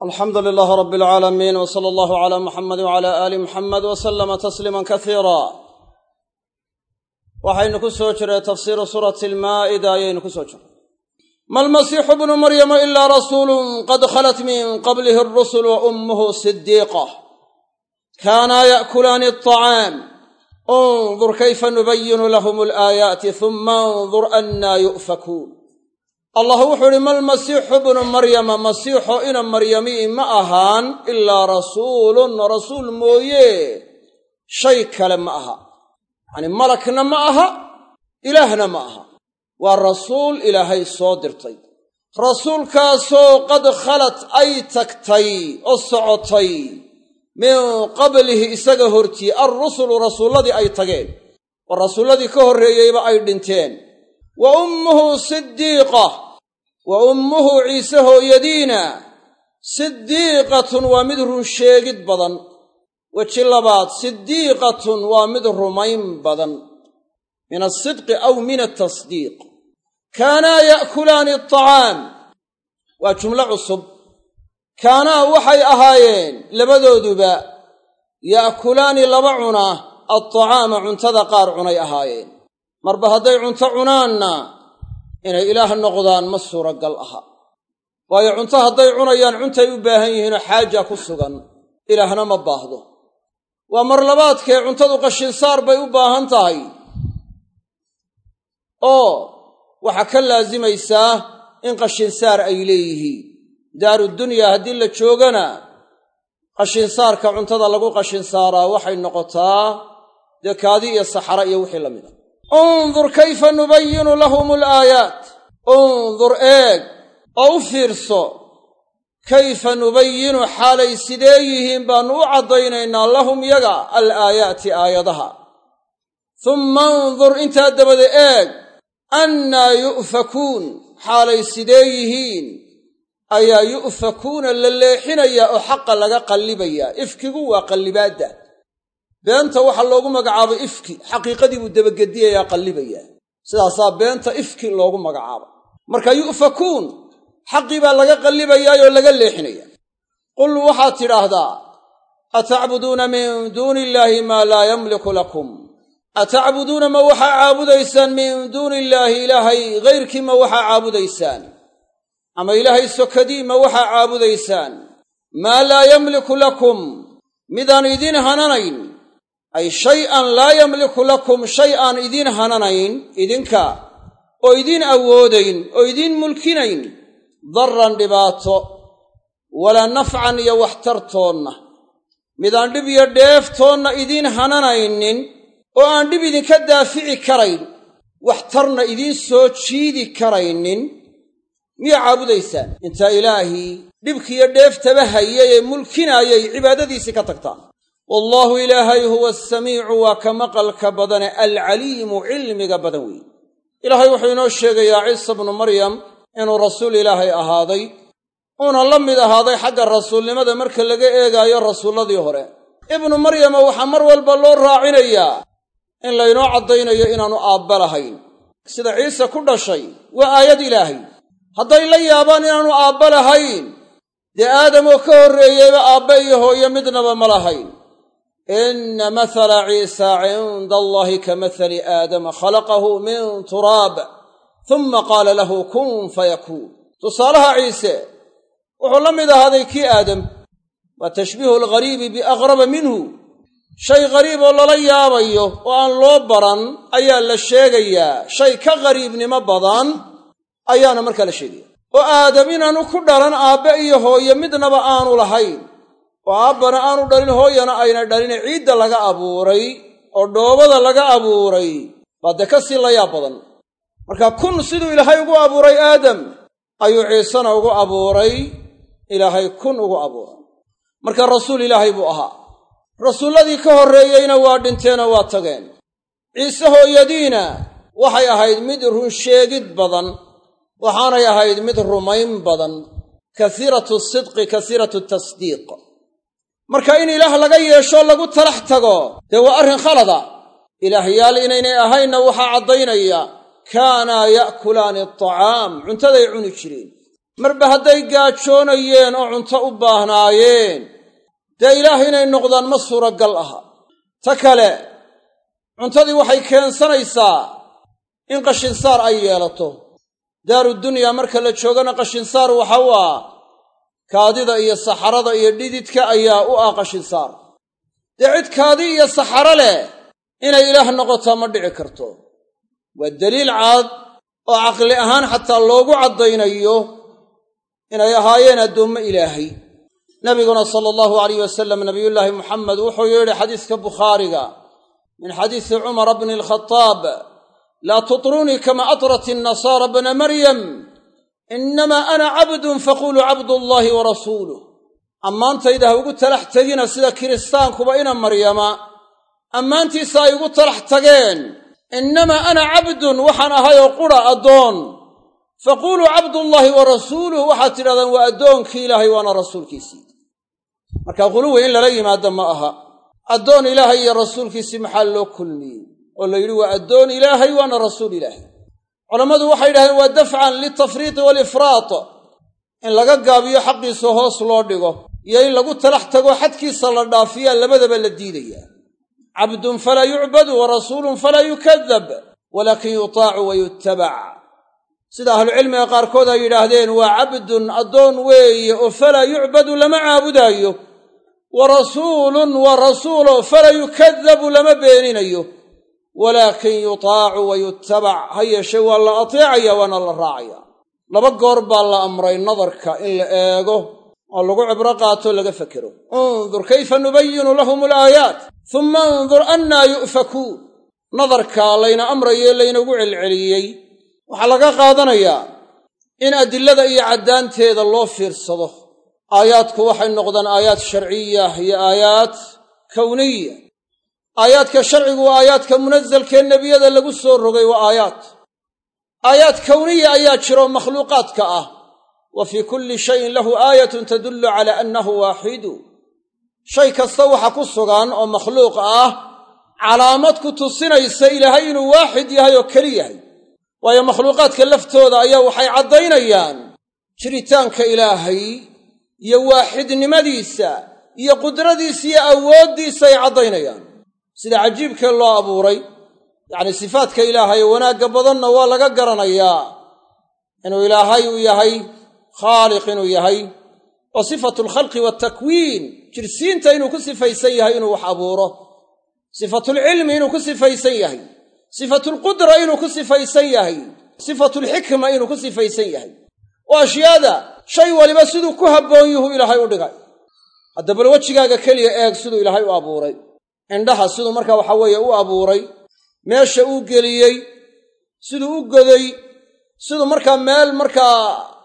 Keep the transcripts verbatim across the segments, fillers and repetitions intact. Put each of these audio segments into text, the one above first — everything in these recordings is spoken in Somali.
الحمد لله رب العالمين وصلى الله على محمد وعلى آل محمد وسلم تسليما كثيرا وحين كسوجر تفسير سورة المائدة ين كسوجر ما المسيح ابن مريم إلا رسول قد خلت من قبله الرسل وأمه صديقة كانا يأكلان الطعام انظر كيف نبين لهم الآيات ثم انظر أنا يؤفكون الله وحول ما المسيح ابن مريم مسيح إن مريمي ما أهان إلا رسول رسول مويه شيء كلام أها يعني ملكنا ما أها إلهنا ما أها والرسول إلهي صادر طيب رسول كاسو قد خلت أي تكتي أصعطي من قبله إساقهرتي الرسل رسول الذي أي تقين والرسول الذي كهر يبقى أي دنتين وأمه صديقة وأمه عيسى يدينا صديقة ومدر شيقد بدن وشلبات صديقة ومدر ميم بدن من الصدق أو من التصديق كانا يأكلان الطعام وجملة عصب كانا وحي أهايين لبدو دباء يأكلان لبعنا الطعام عنتذا قارعنا أهايين مربى هدي عنت عنانا إن إله النقضان مسورة قال أها وهي عنت هدي عنيان عنت يباهيهن حاجة كسغن إلهنا مباهده ومرلبات كي عنت قشن صار بيباهن تاي أو وحكا لازم يساه إن قشن صار إليه دار الدنيا هدي اللي تشوغنا قشن صار كعنت لقو قشن صار وحي النقطة دكادي الصحراء يوحي لمنه انظر كيف نبين لهم الآيات انظر ايق او فرصو كيف نبين حالي سديهم بانو عضينينا لهم يقع الآيات آياتها ثم انظر انت الدبد ايق أنا يؤفكون حالي سديهم أيا يؤفكون لليحين يا أحق لك قلبيا افكقوا قلبات ده beenta waxa loogu magacaabo ifki xaqiiqadii buu dabagediyaa qalbiyaya sidaas beenta ifki loogu magacaabo marka yufakuun xaqi baa laga qalbiyaa oo laga leexinaya qul waxa tiraahdaa ata'buduna min dunillahi ma la yamliku lakum ata'buduna ma waxa aabudaysaan min dunillahi ilahi ghayrki ma waxa aabudaysaan ama ilahi sokadii ma waxa aabudaysaan ma la yamliku lakum midan idin hananayn أي شيئا لا يملك لكم شيئا إذين هنانين إذنك وإذين أودين وإذين ملكينين ضرا دباتو ولا نفعا يوحترتون ميدان دبي يدفتون إذين هنانين وأن دبي ذي كدافع كرين واحترنا إذين سوتشيدي كرين ميا عابد إيسان انت إلهي دبك يدفت بهي ملكنا يا عبادتي سكتكتان والله إلهي هو السميع وكمقلك بدن العليم علمك بدوي إلهي وحينو الشيخ يا عيسى بن مريم إنه رسول إلهي أهاضي أنا لم إذا هاضي حق الرسول لماذا مركا لقى إيقا يا الرسول الذي هره ابن مريم وحمر والبلور راعينيا إن لا ينوع الضينيا إنه آبالهين سيد عيسى كل شيء وآيات إلهي هذا إلي يابان إنه آبالهين دي آدم وكور يبا آبيه يمدنا بملهين إن مثل عيسى عند الله كمثل آدم خلقه من تراب ثم قال له كن فيكون تصالها عيسى وحلم إذا هذا كي آدم وتشبيه الغريب بأغرب منه شيء غريب والله ليا بيه وأن لوبرا أيان للشيغيا شيء كغريب نمبضان أيان مركا للشيغيا وآدمين نكدرا آبئيه يمدنا بآن لهين وأبنا أنو دلين هوينا أين دلين عيد لغا أبوري أو دوبا لغا أبوري بعد كسي الله يابضن مركا كن سيدو إلهي يقو أبوري آدم أيو عيسان يقو أبوري إلهي كن يقو أبوري مركا الرسول إلهي بوها رسول الذي كهر ريين وادنتين واتغين عيسى هو يدينا وحي أهيد مدر شيقد بدن وحانا يهيد مدر ميم بدن كثيرة الصدق كثيرة التصديق marka in ilaah laga yeesho lagu talax tago de waa arin khalada ilaahyaal inay ahayna waxa cadaynaya kaana yaakulaan at-ta'am cuntada ay cuni jireen marba hadday gaajoonayeen oo cunto u baahnaayeen dee ilaah inay noqdaan ma suuragal aha. ta kale cuntadii waxay keensanaysaa in qashinsaar ay yeelato. daarudunyaa marka la joogana qashinsaar waxa u ah kaadida iyo saxarada iyo dhididka ayaa u ah qashinsaar. dee cid kaadi iyo saxaro leh inay ilaah noqotaa ma dhici karto. waa daliil caad oo caqli ahaan xataa loogu caddaynayo inay ahaayeen addoommo ilaahay. nabiguna sala allahu alayh wasalam nabiyullaahi muxamed wuxuu yidhi xadiiska bukhaariga min xadiisi cumara bni alkhataab laa tutrunii kama atrat innasaara bna maryam inamaa ana cabdun faquluu cabdullaahi wa rasuuluh. ammaantayda ha ugu talax tegina sida kiristaankuba ina maryama ammaantiisa ay ugu talax tageen. innamaa ana cabdun waxaan ahayoo qura addoon. faquluu cabdullaahi wa rasuuluh waxaad tidhahdaan waa addoonkii ilaahay waana rasuulkiisii. marka quluwi in lala yimaado ma aha. addoon ilaahay iyo rasuulkiisii maxaa loo kulmiyey oo la yidhi waa addoon ilaahay waana rasuul ilaahay? culammadu waxay yidhahdeen waa dafcan liltafriiti waalifraat, in laga gaabiyo xaqiisa hoos loo dhigo iyo in lagu talax tago xadkiisa la dhaafiyaa labadaba la diidayaa. cabdun falaa yucbadu wa rasuulun falaa yukadab walaakin yutaacu wa yuttabac. sida ahlucilmiga qaarkood ay yidhaahdeen waa cabdun addoon weeye oo falaa yucbadu lama caabudaayo, wa rasuulun wa rasuulo falaa yukadabu lama beeninayo, walaakin yutaacu wa yuttabac. ha yeeshee waa la ateecaya waana la raacaya. laba goor baa la amray nadarka in la eego oo lagu cibro qaato laga fekero. undur kayfa nubayinu lahum alaayaat uma undur annaa yu'fakuun. nadarka layna amraye laynagu celceliyey waxaa laga qaadanayaa in adilada iyo caddaanteeda loo fiirsado. aayaadku waxay noqdaan aayaad sharciya iyo aayaad kawniya. aayaadka sharcigu waa aayaadka munasalkee nebiyada lagu soo rogay waa aayaad. aayaad kawniya ayaa jiro makhluuqaadka ah. wa fii kulli shayin lahu aayatun tadullu calaa annahu waaxidu. shay kasta waxa ku sugan oo makhluuq ah calaamad ku tusinaysa ilaahay inuu waaxid yahay oo keli yahay. waayo makhluuqaadka laftooda ayaa waxay caddaynayaan jiritaanka ilaahay iyo waaxidnimadiisa iyo qudradiisa iyo awooddiisa ay caddaynayaan. sida cajiibkee loo abuuray, yacnii sifaadka ilaahay wanaagga badanna waa laga garanayaa inuu ilaahay uu yahay khaaliq inuu yahay, oo sifatu alkhalqi waatakwiin jirsiinta inuu ku sifaysan yahay inuu wax abuuro, sifatulcilmi inuu ku sifaysan yahay, sifatulqudra inuu ku sifaysan yahay, sifatulxikma inuu ku sifaysan yahay. oo ashyaada shay waliba siduu ku habboon yuhu ilaahay u dhigay. haddaba bal wejigaaga keliya eeg siduu ilaahay u abuuray. indhaha siduu markaa waxa weeye u abuuray, meesha uu geliyey, siduu u goday, siduu markaa meel markaa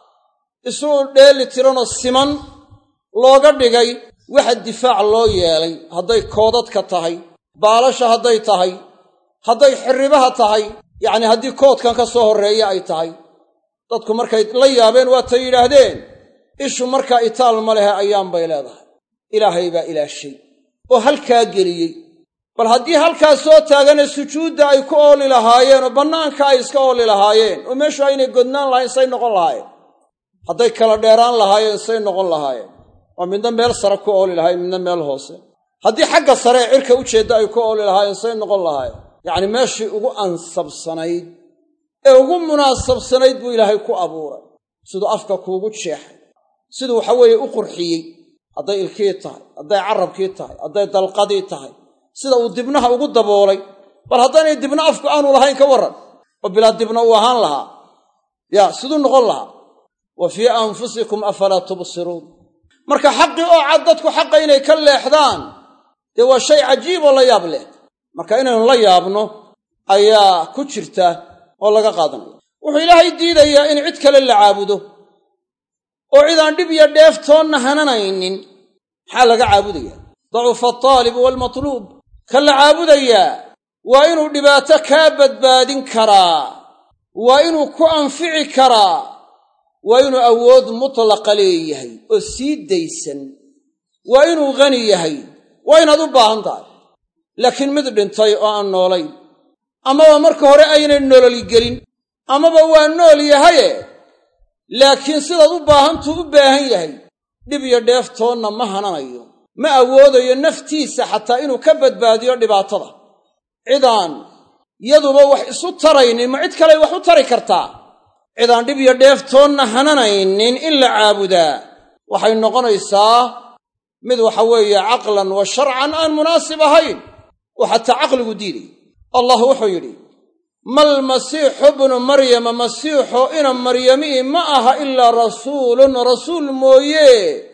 isu dheeli tiranoo siman looga dhigay. waxa difaac loo yeelay hadday koodadka tahay, baalasha hadday tahay, hadday xirribaha tahay, yacnii haddii koodkan ka soo horreeya ay tahay. dadku markay la yaabeen waatay yidhaahdeen ishu markaa itaal ma lehe ayaan bay leedahay. ilaahay baa ilaashay oo halkaa geliyey. bal haddii halkaa soo taagane sujuudda ay ku ooli lahaayeen oo bannaanka ay iska ooli lahaayeen oo meeshu aynay godnaan lahayn say noqon lahaayeen? hadday kala dheeraan lahaayeen say noqon lahaayeen? oo midna meel sare ku ooli lahaayeen, midna meel hoose. haddii xagga sare ee cirka u jeedda ay ku ooli lahaayeen say noqon lahaayeen? yacnii meeshii ugu ansabsanayd ee ugu munaasabsanayd buu ilaahay ku abuuray. siduu afka kuugu jeexay, siduu waxa weeye u qurxiyey, hadday ilkii tahay, hadday carabkii tahay, hadday dalqadii tahay, sida uu dibnaha ugu daboolay. bal haddaynay dibna afku aanu lahayn ka warran, oo bilaa dibna uu ahaan lahaa, yaa siduu noqon lahaa? wa fii anfusikum afalaa tubsiruun. marka xaqii oo cad dadku xaqa inay ka leexdaan dee waa shay cajiib oo la yaab leh. marka inaynu la yaabno ayaa ku jirta oo laga qaadanaya. wuxuu ilaahay diidayaa in cid kale la caabudo oo cidaan dhib iyo dheeftoonna hananaynin. maxaa laga caabudaya? dacufa altaalibu waalmatluub. ka la caabudayaa waa inuu dhibaato kaa badbaadin karaa, waa inuu ku anfici karaa, waa inuu awood mutlaqa leeyahay oo sii daysan, waa inuu qani yahay, waa inaad u baahan tahay. laakiin mid dhintay oo aan noolayn, amaba marka hore aynay nololi gelin, amaba waa nool yahaye laakiin sidaad u baahantuu u baahan yahay dhib iyo dheeftoonna ma hananayo, ma awoodayo naftiisa xataa inuu ka badbaadiyo dhibaatada. cidaan yaduba wax isu taraynin ma cid kale wax u tari kartaa? cidaan dhib iyo dheeftoonna hananaynin in la caabudaa waxay noqonaysaa mid waxa weeye caqlan wa sharcan aan munaasib ahayn oo xataa caqligu diiday. allah wuxuu yidhi mal masiixu bnu maryama masiixu ina maryamii ma aha ilaa rasuulun rasuul mooye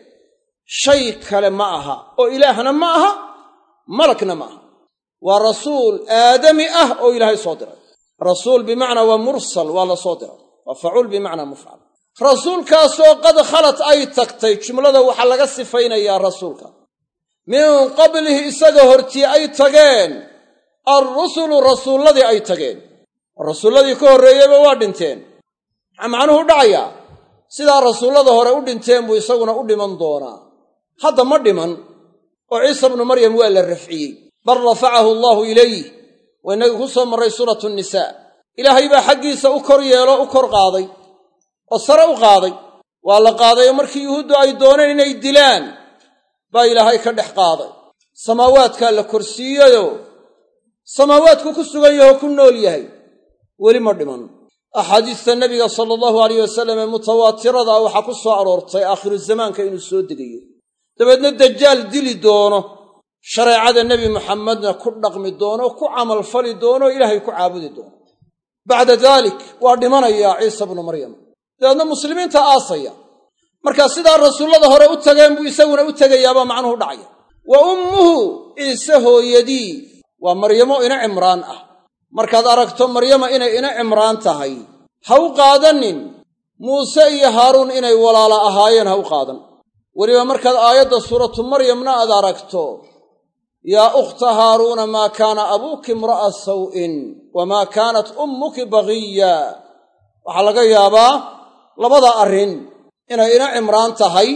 shay kale ma aha, oo ilaahna ma aha malakna ma aha. waa rasuul aadami ah oo ilaahay soo diray. rasuul bimacnaa waa mursal, waa la soo diray, waa facuul bimacnaa mufcal. rasuulkaasoo qad khalat ay tagtay, jumlada waxaa laga sifaynayaa rasuulka min qablihi isaga hortii ay tageen alrusulu rasuulladii ay tageen. rasuulladii ka horreeyeyba waa dhinteen. maxaa macnuhu dhacayaa? sidaa rasuullada hore u dhinteen buu isaguna u dhiman doonaa. hadda ma dhiman oo ciisa bnu maryam waa la rafciyey, bal rafacahu allaahu ilayh. waa innagii ku soo marray suuratu nisaa. ilaahay baa xaggiisa u kor yeelo u kor qaaday oo sare u qaaday. waa la qaadayo markii yuhuuddu ay dooneen inay dilaan baa ilaahay ka dhex qaaday. samaawaadkaa la korsiiyeyoo samaawaadku ku sugan yahoo ku nool yahay, weli ma dhiman. axaadiista nebiga sala allahu alayh wasallam ee mutawaatirada ah waxaa ku soo aroortay aakhiru zamaanka inuu soo degayo, dabeedna dajaal dili doono, shareecada nebi muxamedna ku dhaqmi doono, ku camalfali doono, ilaahay ku caabudi doono. bacda daalik waa dhimanayaa ciisa bnu maryam, dabeedna muslimiinta aasaya. markaa sidaa rasuullada hore u tageen buu isaguna u tegayaabaa macnuhu dhacaya. wa ummuhu ciise hooyadii waa maryamo ina cimraan ah. markaad aragto maryama inay ina cimraan tahay, ha u qaadanin muuse iyo haaruun inay walaala ahaayeen, ha u qaadan. weliba markaad aayadda suuratu maryamna aad aragto, yaa ukhta haaruuna maa kaana abuuki imra'a saw'in wamaa kaanat ummuki bagiya, waxaa laga yaabaa labada arrin inay ina cimraan tahay.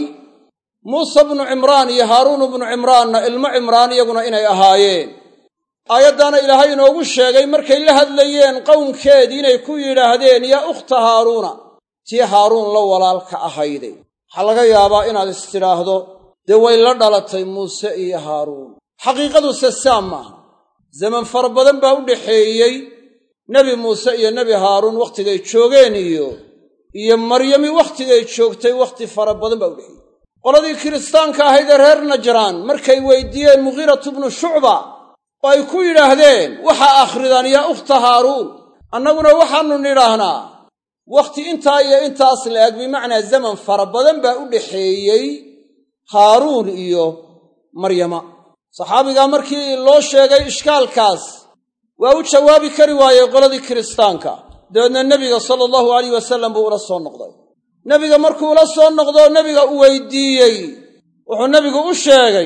muuse bnu cimraan iyo haaruun bnu cimraanna ilmo cimraan iyaguna inay ahaayeen. aayaddaana ilaahay inoogu sheegay markay la hadlayeen qowmkeedii inay ku yidhaahdeen yaa ukhta haaruuna, tii haaruun la walaalka ahayday. waxaa laga yaabaa inaad istidhaahdo dee way la dhalatay muuse iyo haaruun. xaqiiqaduse saam maaha. zaman fara badan baa u dhaxeeyey nebi muuse iyo nebi haaruun wakhtigay joogeen iyo iyo maryami wakhtigay joogtay wakhti fara badan baa u dhexeeyey. qoladii kiristaanka ahayd ee reer najraan markay weydiiyeen mughiiratu bnu shucba oo ay ku yidhaahdeen waxaa akhridaan yaa ukhta haaruun, annaguna waxaannu nidhaahnaa wakhti intaa iyo intaas la eg, bimacnaa zaman fara badan baa u dhaxeeyey haaruun iyo maryama. saxaabigaa markii loo sheegay ishkaalkaas waa u jawaabi kari waayey qoladii kiristaanka. dabeedna nebiga sala allahu alayh wasallam buu ula soo noqday. nebiga markuu ula soo noqdoo nebiga u weydiiyey, wuxuu nebigu u sheegay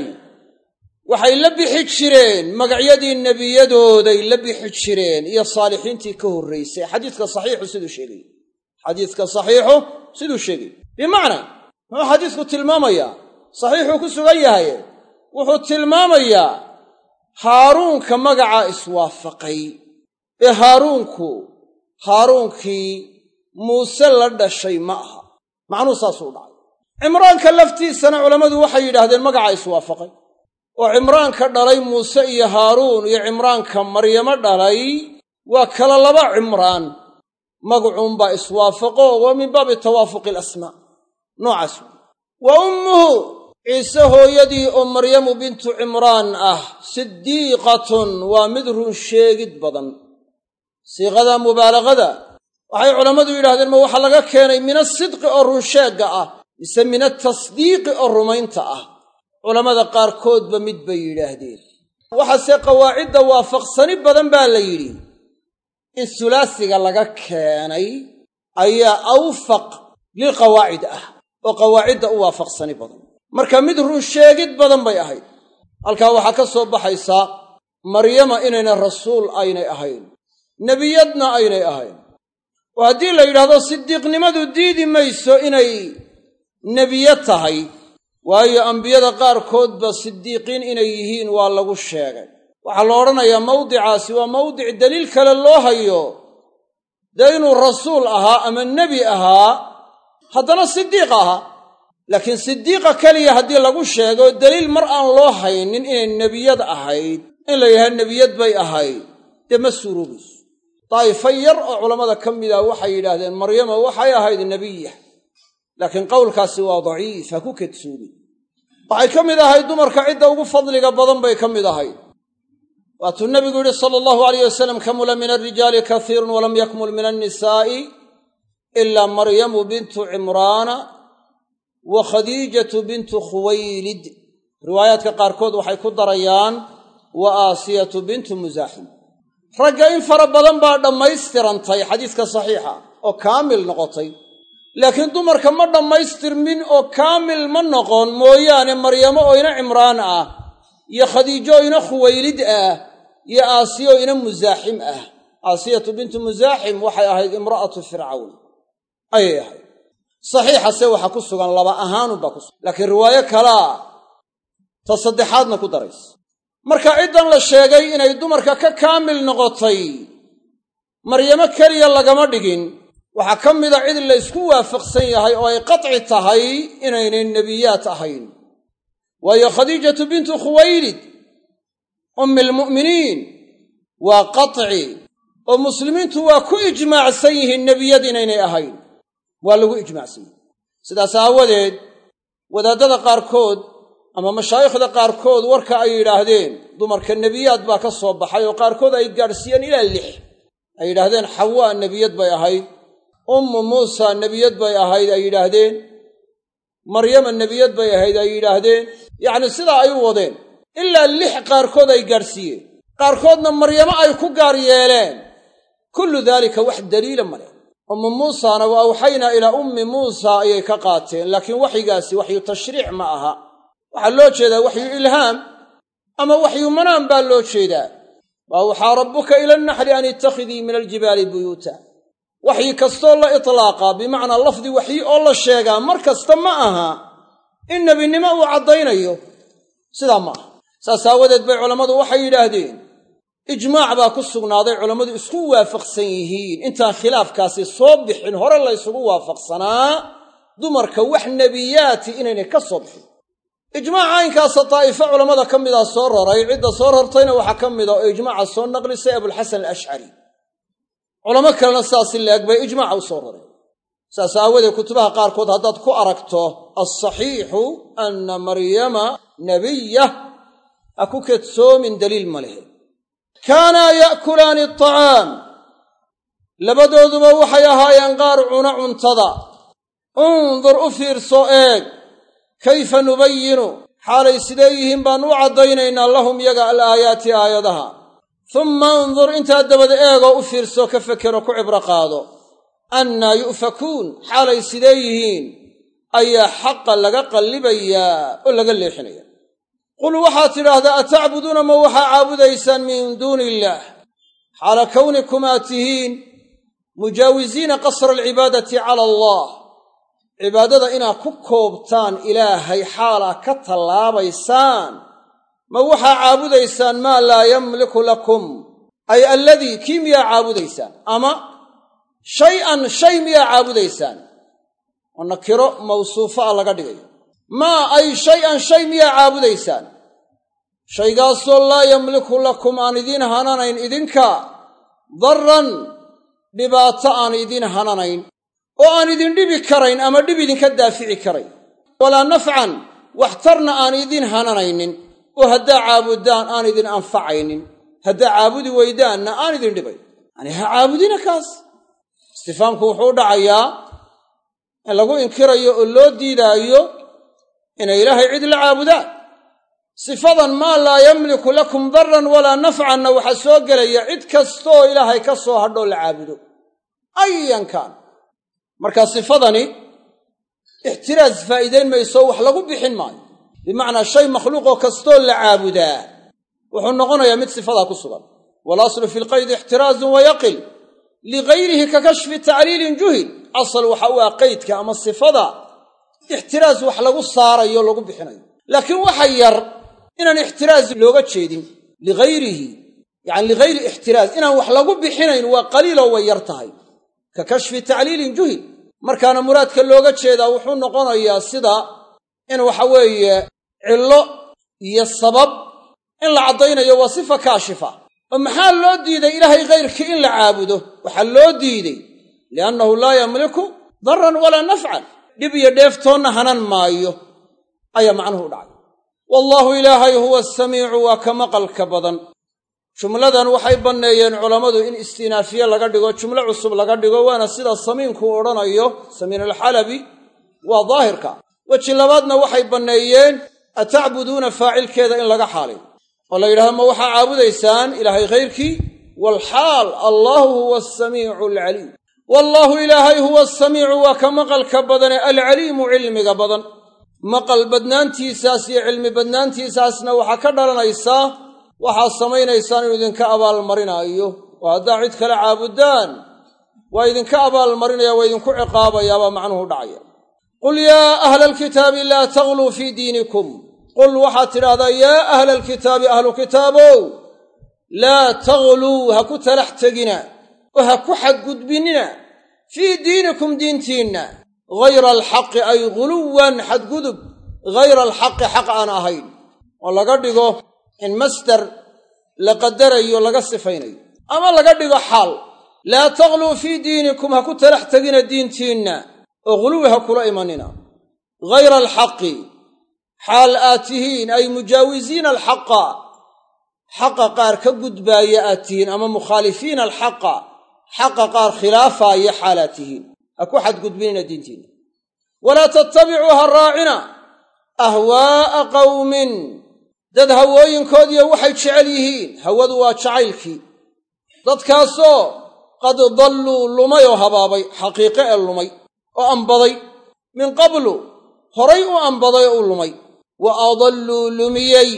waxay la bixi jireen magacyadii nebiyadooday la bixi jireen iyo saalixiintii ka horraysay. xadiiska saxiixu siduu sheegay xadiiska saxiixu siduu sheegay bimacnaa muxuu xadiisku tilmaamayaa? saxiixuu ku sugan yahay. wuxuu tilmaamayaa haaruunka magacaa iswaafaqay ee haaruunku haaruunkii muuse la dhashay ma aha. macnuhu saasuu dhacay. cimraanka laftiisana culammadu waxay yidhaahdeen magacaa iswaafaqay, oo cimraanka dhalay muuse iyo haaruun iyo cimraanka maryamo dhalay waa kala laba cimraan, magacuunbaa iswaafaqo waa min baabi tawaafuqi alasmaa. noocaas wa ummuhu ciise hooyadii oo maryamu bintu cimraan ah sidiiqatun waa mid run sheegid badan. siiqada mubaalagada waxay culammadu yidhahdeen ma waxaa laga keenay min asidqi oo runsheegga ah mise min atasdiiqi oo rumaynta ah? culammada qaarkoodba mid bay yidhaahdeen. waxaase qawaacidda waafaqsani badan baa la yidhi in sulaasiga laga keenay ayaa awfaq lilqawaacid ah oo qawaacidda u waafaqsani badan. marka mid run sheegid badan bay ahayd. halkaa waxaa ka soo baxaysaa maryama inayna rasuul aynay ahayn, nebiyadna aynay ahayn. oo haddii la yidhaahdo sidiiqnimadu diidi mayso inay nebiye tahay, waayo ambiyada qaarkoodba sidiiqiin inay yihiin waa lagu sheegay. waxaa la odhanayaa mawdicaasi waa mawdic daliil kale loo hayo dee inuu rasuul ahaa ama nebi ahaa haddana sidiiq ahaa laakiin sidiiqa keliya haddii lagu sheego daliil mar aan loo haynin inay nebiyad ahayd in la yidhaha nebiyad bay ahayd dee ma suuroobayso daa'ifo yar oo culammada ka mid ah waxay yidhaahdeen maryama waxay ahayd nebiya laakiin qowlkaasi waa daciif ha ku kadsoobin waxay ka mid ahayd dumarka cidda ugu fadliga badan bay ka mid ahayd waatuu nebigu yidhi sala allahu alayh wasalam kamula min alrijaali kasiirun walam yakmul min annisaa'i ilaa maryamu bintu cimraana wa khadiijatu bintu khuwaylid riwaayaadka qaarkood waxay ku darayaan wa aasiyatu bintu musaaxim ragga in fara badan baa dhammaystirantay xadiiska saxiixa oo kaamil noqotay laakiin dumarka ma dhammaystirmin oo kaamil ma noqon mooyaane maryamo oo ina cimraan ah iyo khadiijo oo ina khuwaylid ah iyo aasiya oo ina musaaxim ah aasiyatu bintu musaaxim waxay ahayd imra'atu fircawn ayay ahayd saxiixase waxaa ku sugan laba ahaanunbaa ku sugan laakiin riwaayo kalaa ta saddexaadna ku daraysa marka ciddan la sheegay inay dumarka ka kaamil noqotay maryamo keliya lagama dhigin waxaa ka mida cid la ysku waafaqsan yahay oo ay qaci tahay inaynay nebiyaat ahayn waayo khadiijatu bintu khuwaylid ummi almu'miniin waa qaci oo muslimiintu waa ku ijmaacsan yihiin nebiyad inaynay ahayn waa lagu ijmaacsan yahay sidaas aawadeed wadaaddada qaarkood ama mashaayikhda qaarkood warka ay yidhaahdeen dumarka nebiyaad baa ka soo baxay oo qaarkood ay gaadhsiiyeen ilaa lix ay yidhaahdeen xawaa nebiyad bay ahayd ummu muusa nebiyad bay ahayd ay yidhaahdeen maryama nebiyad bay ahayd ay yidhaahdeen yacni sidaa ay u wadeen ilaa lix qaarkood ay gaadhsiiyeen qaarkoodna maryamo ay ku gaar yeeleen kullu daalika wax daliila ma leh ummu muusana wa awxaynaa ilaa ummi muusa ayay ka qaateen laakiin waxyigaasi waxyu tashriic ma aha waxaa loo jeedaa waxyu ilhaam ama waxyu manaan baa loo jeedaa wa awxaa rabbuka ila annaxli an ittakhidii min aljibaali buyuuta waxyi kastoo la itlaaqa bimacnaa lafdi waxyi oo la sheegaa mar kasta ma aha in nebinimo uu caddaynayo sidaa ma aha saas aawadeed bay culammadu waxay yidhaahdeen ijmaac baa ku sugnaaday culammadu isku waafaqsan yihiin intaan khilaafkaasi soo bixin hore la ysugu waafaqsanaa dumarka wax nebiyaati inaynay ka soo bixin ijmaaca aynkaasa daa'ifo culammada ka mida soo raray cidda soo rartayna waxaa ka mida oo ijmaaca soo naqlisay abulxasan alashcari culamo kalena sidaasi leeg bay ijmaaca u soo rareen saas aawadeed kutubaha qaarkood haddaad ku aragto alsaxiixu anna maryama nebiyah ha ku kedsoomin daliil ma lehe kaanaa ya'kulaani atacaam labadooduba waxay ahaayeen qaar cuna cuntada undur u fiirso eeg kayfa nubayinu xaalay sidee yihiin baannu u caddaynaynaa lahum yaga alaayaati aayadaha humma undur intaa dabada eegoo u fiirso ka fekero ku cibro qaado annaa yu'fakuun xaalay sidee yihiin ayaa xaqa laga qallibayaa oo laga leexinaya qul waxaad tidhaahdaa atacbuduuna ma waxaa caabudaysaan min duuni illaah xaala kawnikum aad tihiin mujaawisiina qasra alcibaadati cala allah cibaadada inaad ku koobtaan ilaahay xaalaa ka tallaabaysaan ma waxaa caabudaysaan maa laa yamliku lakum ay alladii kii miyaa caabudaysaan ama shay-an shay miyaa caabudaysaan oo nakiro mawsuufo a laga dhigayo maa ay shay-an shay miyaa caabudaysaan shaygaasoo laa yamliku lakum aan idiin hananayn idinka darran dhibaato aan idiin hananayn oo aan idin dhibi karayn ama dhib idinka daafici karayn walaa nafcan waxtarna aan idiin hananaynin oo haddaa caabuddaan aan idin anfacaynin haddaa caabudi weydaanna aan idin dhibayn yani ha caabudina kaas istifaamku wuxuu u dhacayaa in lagu inkirayo oo loo diidaayo inay ilaahay cid la caabudaan sifadan maa laa yamliku lakum darran walaa nafcanna waxaa soo gelaya cid kastooo ilaahay ka soo hadhoo la caabudo ayan kaan marka sifadani ixtiraas faa'iidayn mayso wax lagu bixin maayo bimacnaa shay makhluuqoo kastoo la caabudaa wuxuu noqonayaa mid sifadaa ku sugan walaslu fi lqaydi ixtiraazun wayaqil ligayrihi ka kashfi tacliilin juhil asal waxa u ah qaydka ama sifada ixtiraas wax lagu saarayo lagu bixinayo laakiin waxa yar inaan ixtiraaz looga jeedin ligayrihi yacani ligayri ixtiraaz inaan wax lagu bixinayn waa qaliiloo way yar tahay ka kashfi tacliilin juhil markaana muraadka looga jeedaa wuxuu noqonayaa sida in waxa weeye cillo iyo sabab in la caddaynayo waa sifa kaashifa. oo maxaa loo diiday ilaahay kayrkii in la caabudo? waxaa loo diiday liannahu laa yamliku darran walaa nafcan, dhib iyo dheeftoonna hanan maayo ayaa macnuhu u dhacay. wallaahu ilaahay huwa asamiicu waa ka maqalka badan. jumladan waxay banneeyeen culammadu in istinaafiye laga dhigo, jumlo cusub laga dhigo, waana sida samiinku odhanayo samiin alxalabi waa daahirka. weji labaadna waxay banneeyeen atacbuduuna faacilkeeda in laga xaaliyo oo la yidhahdo ma waxaa caabudaysaan ilaahay kayrkii walxaal allaahu huwa asamiicu alcaliim. wallaahu ilaahay huwa asamiicu waa ka maqalka badane alcaliimu cilmiga badan. maqal badnaantiisaas iyo cilmi badnaantiisaasna waxaa ka dhalanaysaa waxaad samaynaysaan inuu idinka abaalmarinaayo, oo haddaa cid kale caabudaan waa idinka abaalmarinaya, waa idinku ciqaabayaabaa macnuhu dhacaya. qul yaa ahla alkitaabi laa tagluu fii diinikum, qul waxaad tidhaahdaa yaa ahla alkitaabi ahlu kitaabow laa tagluu ha ku talax tegina oo ha ku xadgudbinnina fii diinikum diintiinna hayra alxaqi ay guluwan xadgudub hayra alxaqi xaq aan ahayn, oo laga dhigo in masdar la qadarayo laga sifaynayo ama laga dhigo xaal. laa tagluu fii diinikum ha ku talax tegina diintiinna oo guluwi ha kula imanina hayra alxaqi xaal aad tihiin ay mujaawisiina alxaqa, xaqa qaar ka gudbaaya aad tihiin, ama mukhaalifiina alxaqa xaqa qaar khilaafaaya xaalaad tihiin, ha ku xadgudbinina diintiinna. walaa tattabicuu ha raacina ahwaa'a qawmin dad hawooyinkoodiyo waxay jecel yihiin, hawadu waa jacaylkii, dadkaasoo qad dalluu lumay oo habaabay, xaqiiqe ee lumay oo ambaday, min qablu horay u ambaday oo u lumay, wa adalluu lumiyey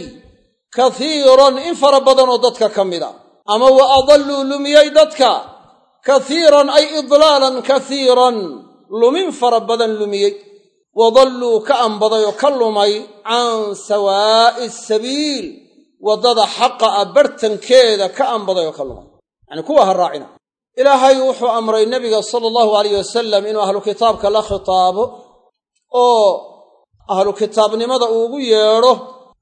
kaiiran in fara badan oo dadka ka mida, ama wa adalluu lumiyey dadka kaiiran ay idlaalan kaiiran lumin fara badan lumiyey, wadalluu ka ambaday oo ka lumay can sawaa'i sabiil waddada xaqa ah bartankeeda ka ambaday oo ka lumay, yacni kuwa ha raacina. ilaahay wuxuu amray nebiga sala allahu alayh wasalam inuu ahlu kitaabka la khitaabo oo ahlu kitaabnimada uugu yeedho,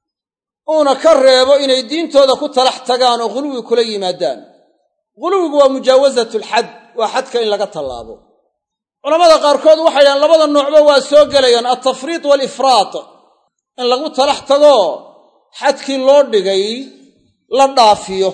uuna ka reebo inay diintooda ku talax tagaan oo ghuluwi kula yimaadaan. ghuluwigu waa mujaawasatulxad, waa xadka in laga tallaabo. culamada qaarkood waxay dhahaan labada noocba waa soo gelayaan, altafriid waalifraad, in lagu talax tago xadkii loo dhigay la dhaafiyo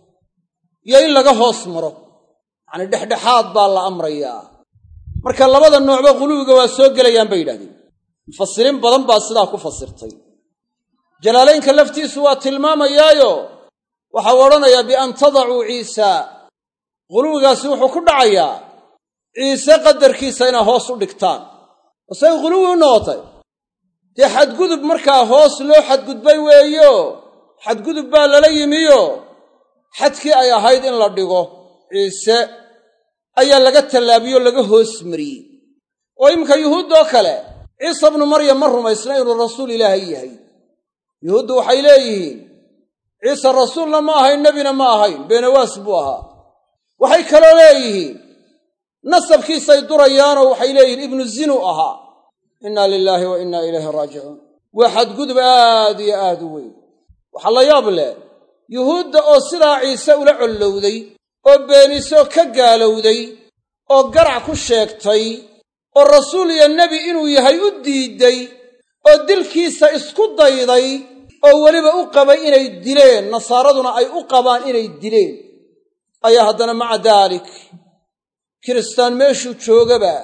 iyo in laga hoos maro, yacni dhexdhexaad baa la amrayaa. marka labada noocba ghuluwiga waa soo gelayaan bay yidhahdeen. mufasiriin badan baa sidaa ku fasirtay. jalaalaynka laftiisu waa tilmaamayaayo waxau odhanayaa bian tadacuu ciisaa, ghuluwigaasi wuxuu ku dhacayaa ciise qadarkiisa inaa hoos u dhigtaan. say ghuluwi u noqotay dee xadgudub markaa hoos loo xadgudbay weeyo, xadgudub baa lala yimiyo xadkii ay ahayd in la dhigo ciise ayaa laga tallaabiyo laga hoos mariyey. oo iminka yuhuuddoo kale ciise bnu maryam ma rumaysna inuu rasuul ilaahay yahay. yuhuuddu waxay leeyihiin ciise rasuulna ma ahayn, nebina ma ahayn, beenawaas buu ahaa. waxay kaloo leeyihiin nasabkiisay durayaanoo waxay leeyihiin ibnu zinu ahaa. innaa lilaahi wa innaa ilayhi raajicuun. waa xadgudub aad iyo aad u weyn. waxaa la yaab leh yuhuudda oo sidaa ciise ula collowday oo beenisoo ka gaalowday oo garac ku sheegtay oo rasuul iyo nebi inuu yahay u diidday oo dilkiisa isku dayday oo weliba u qabay inay dileen, nasaaraduna ay u qabaan inay dileen, ayaa haddana maca daalik kiristaan meeshuu joogaba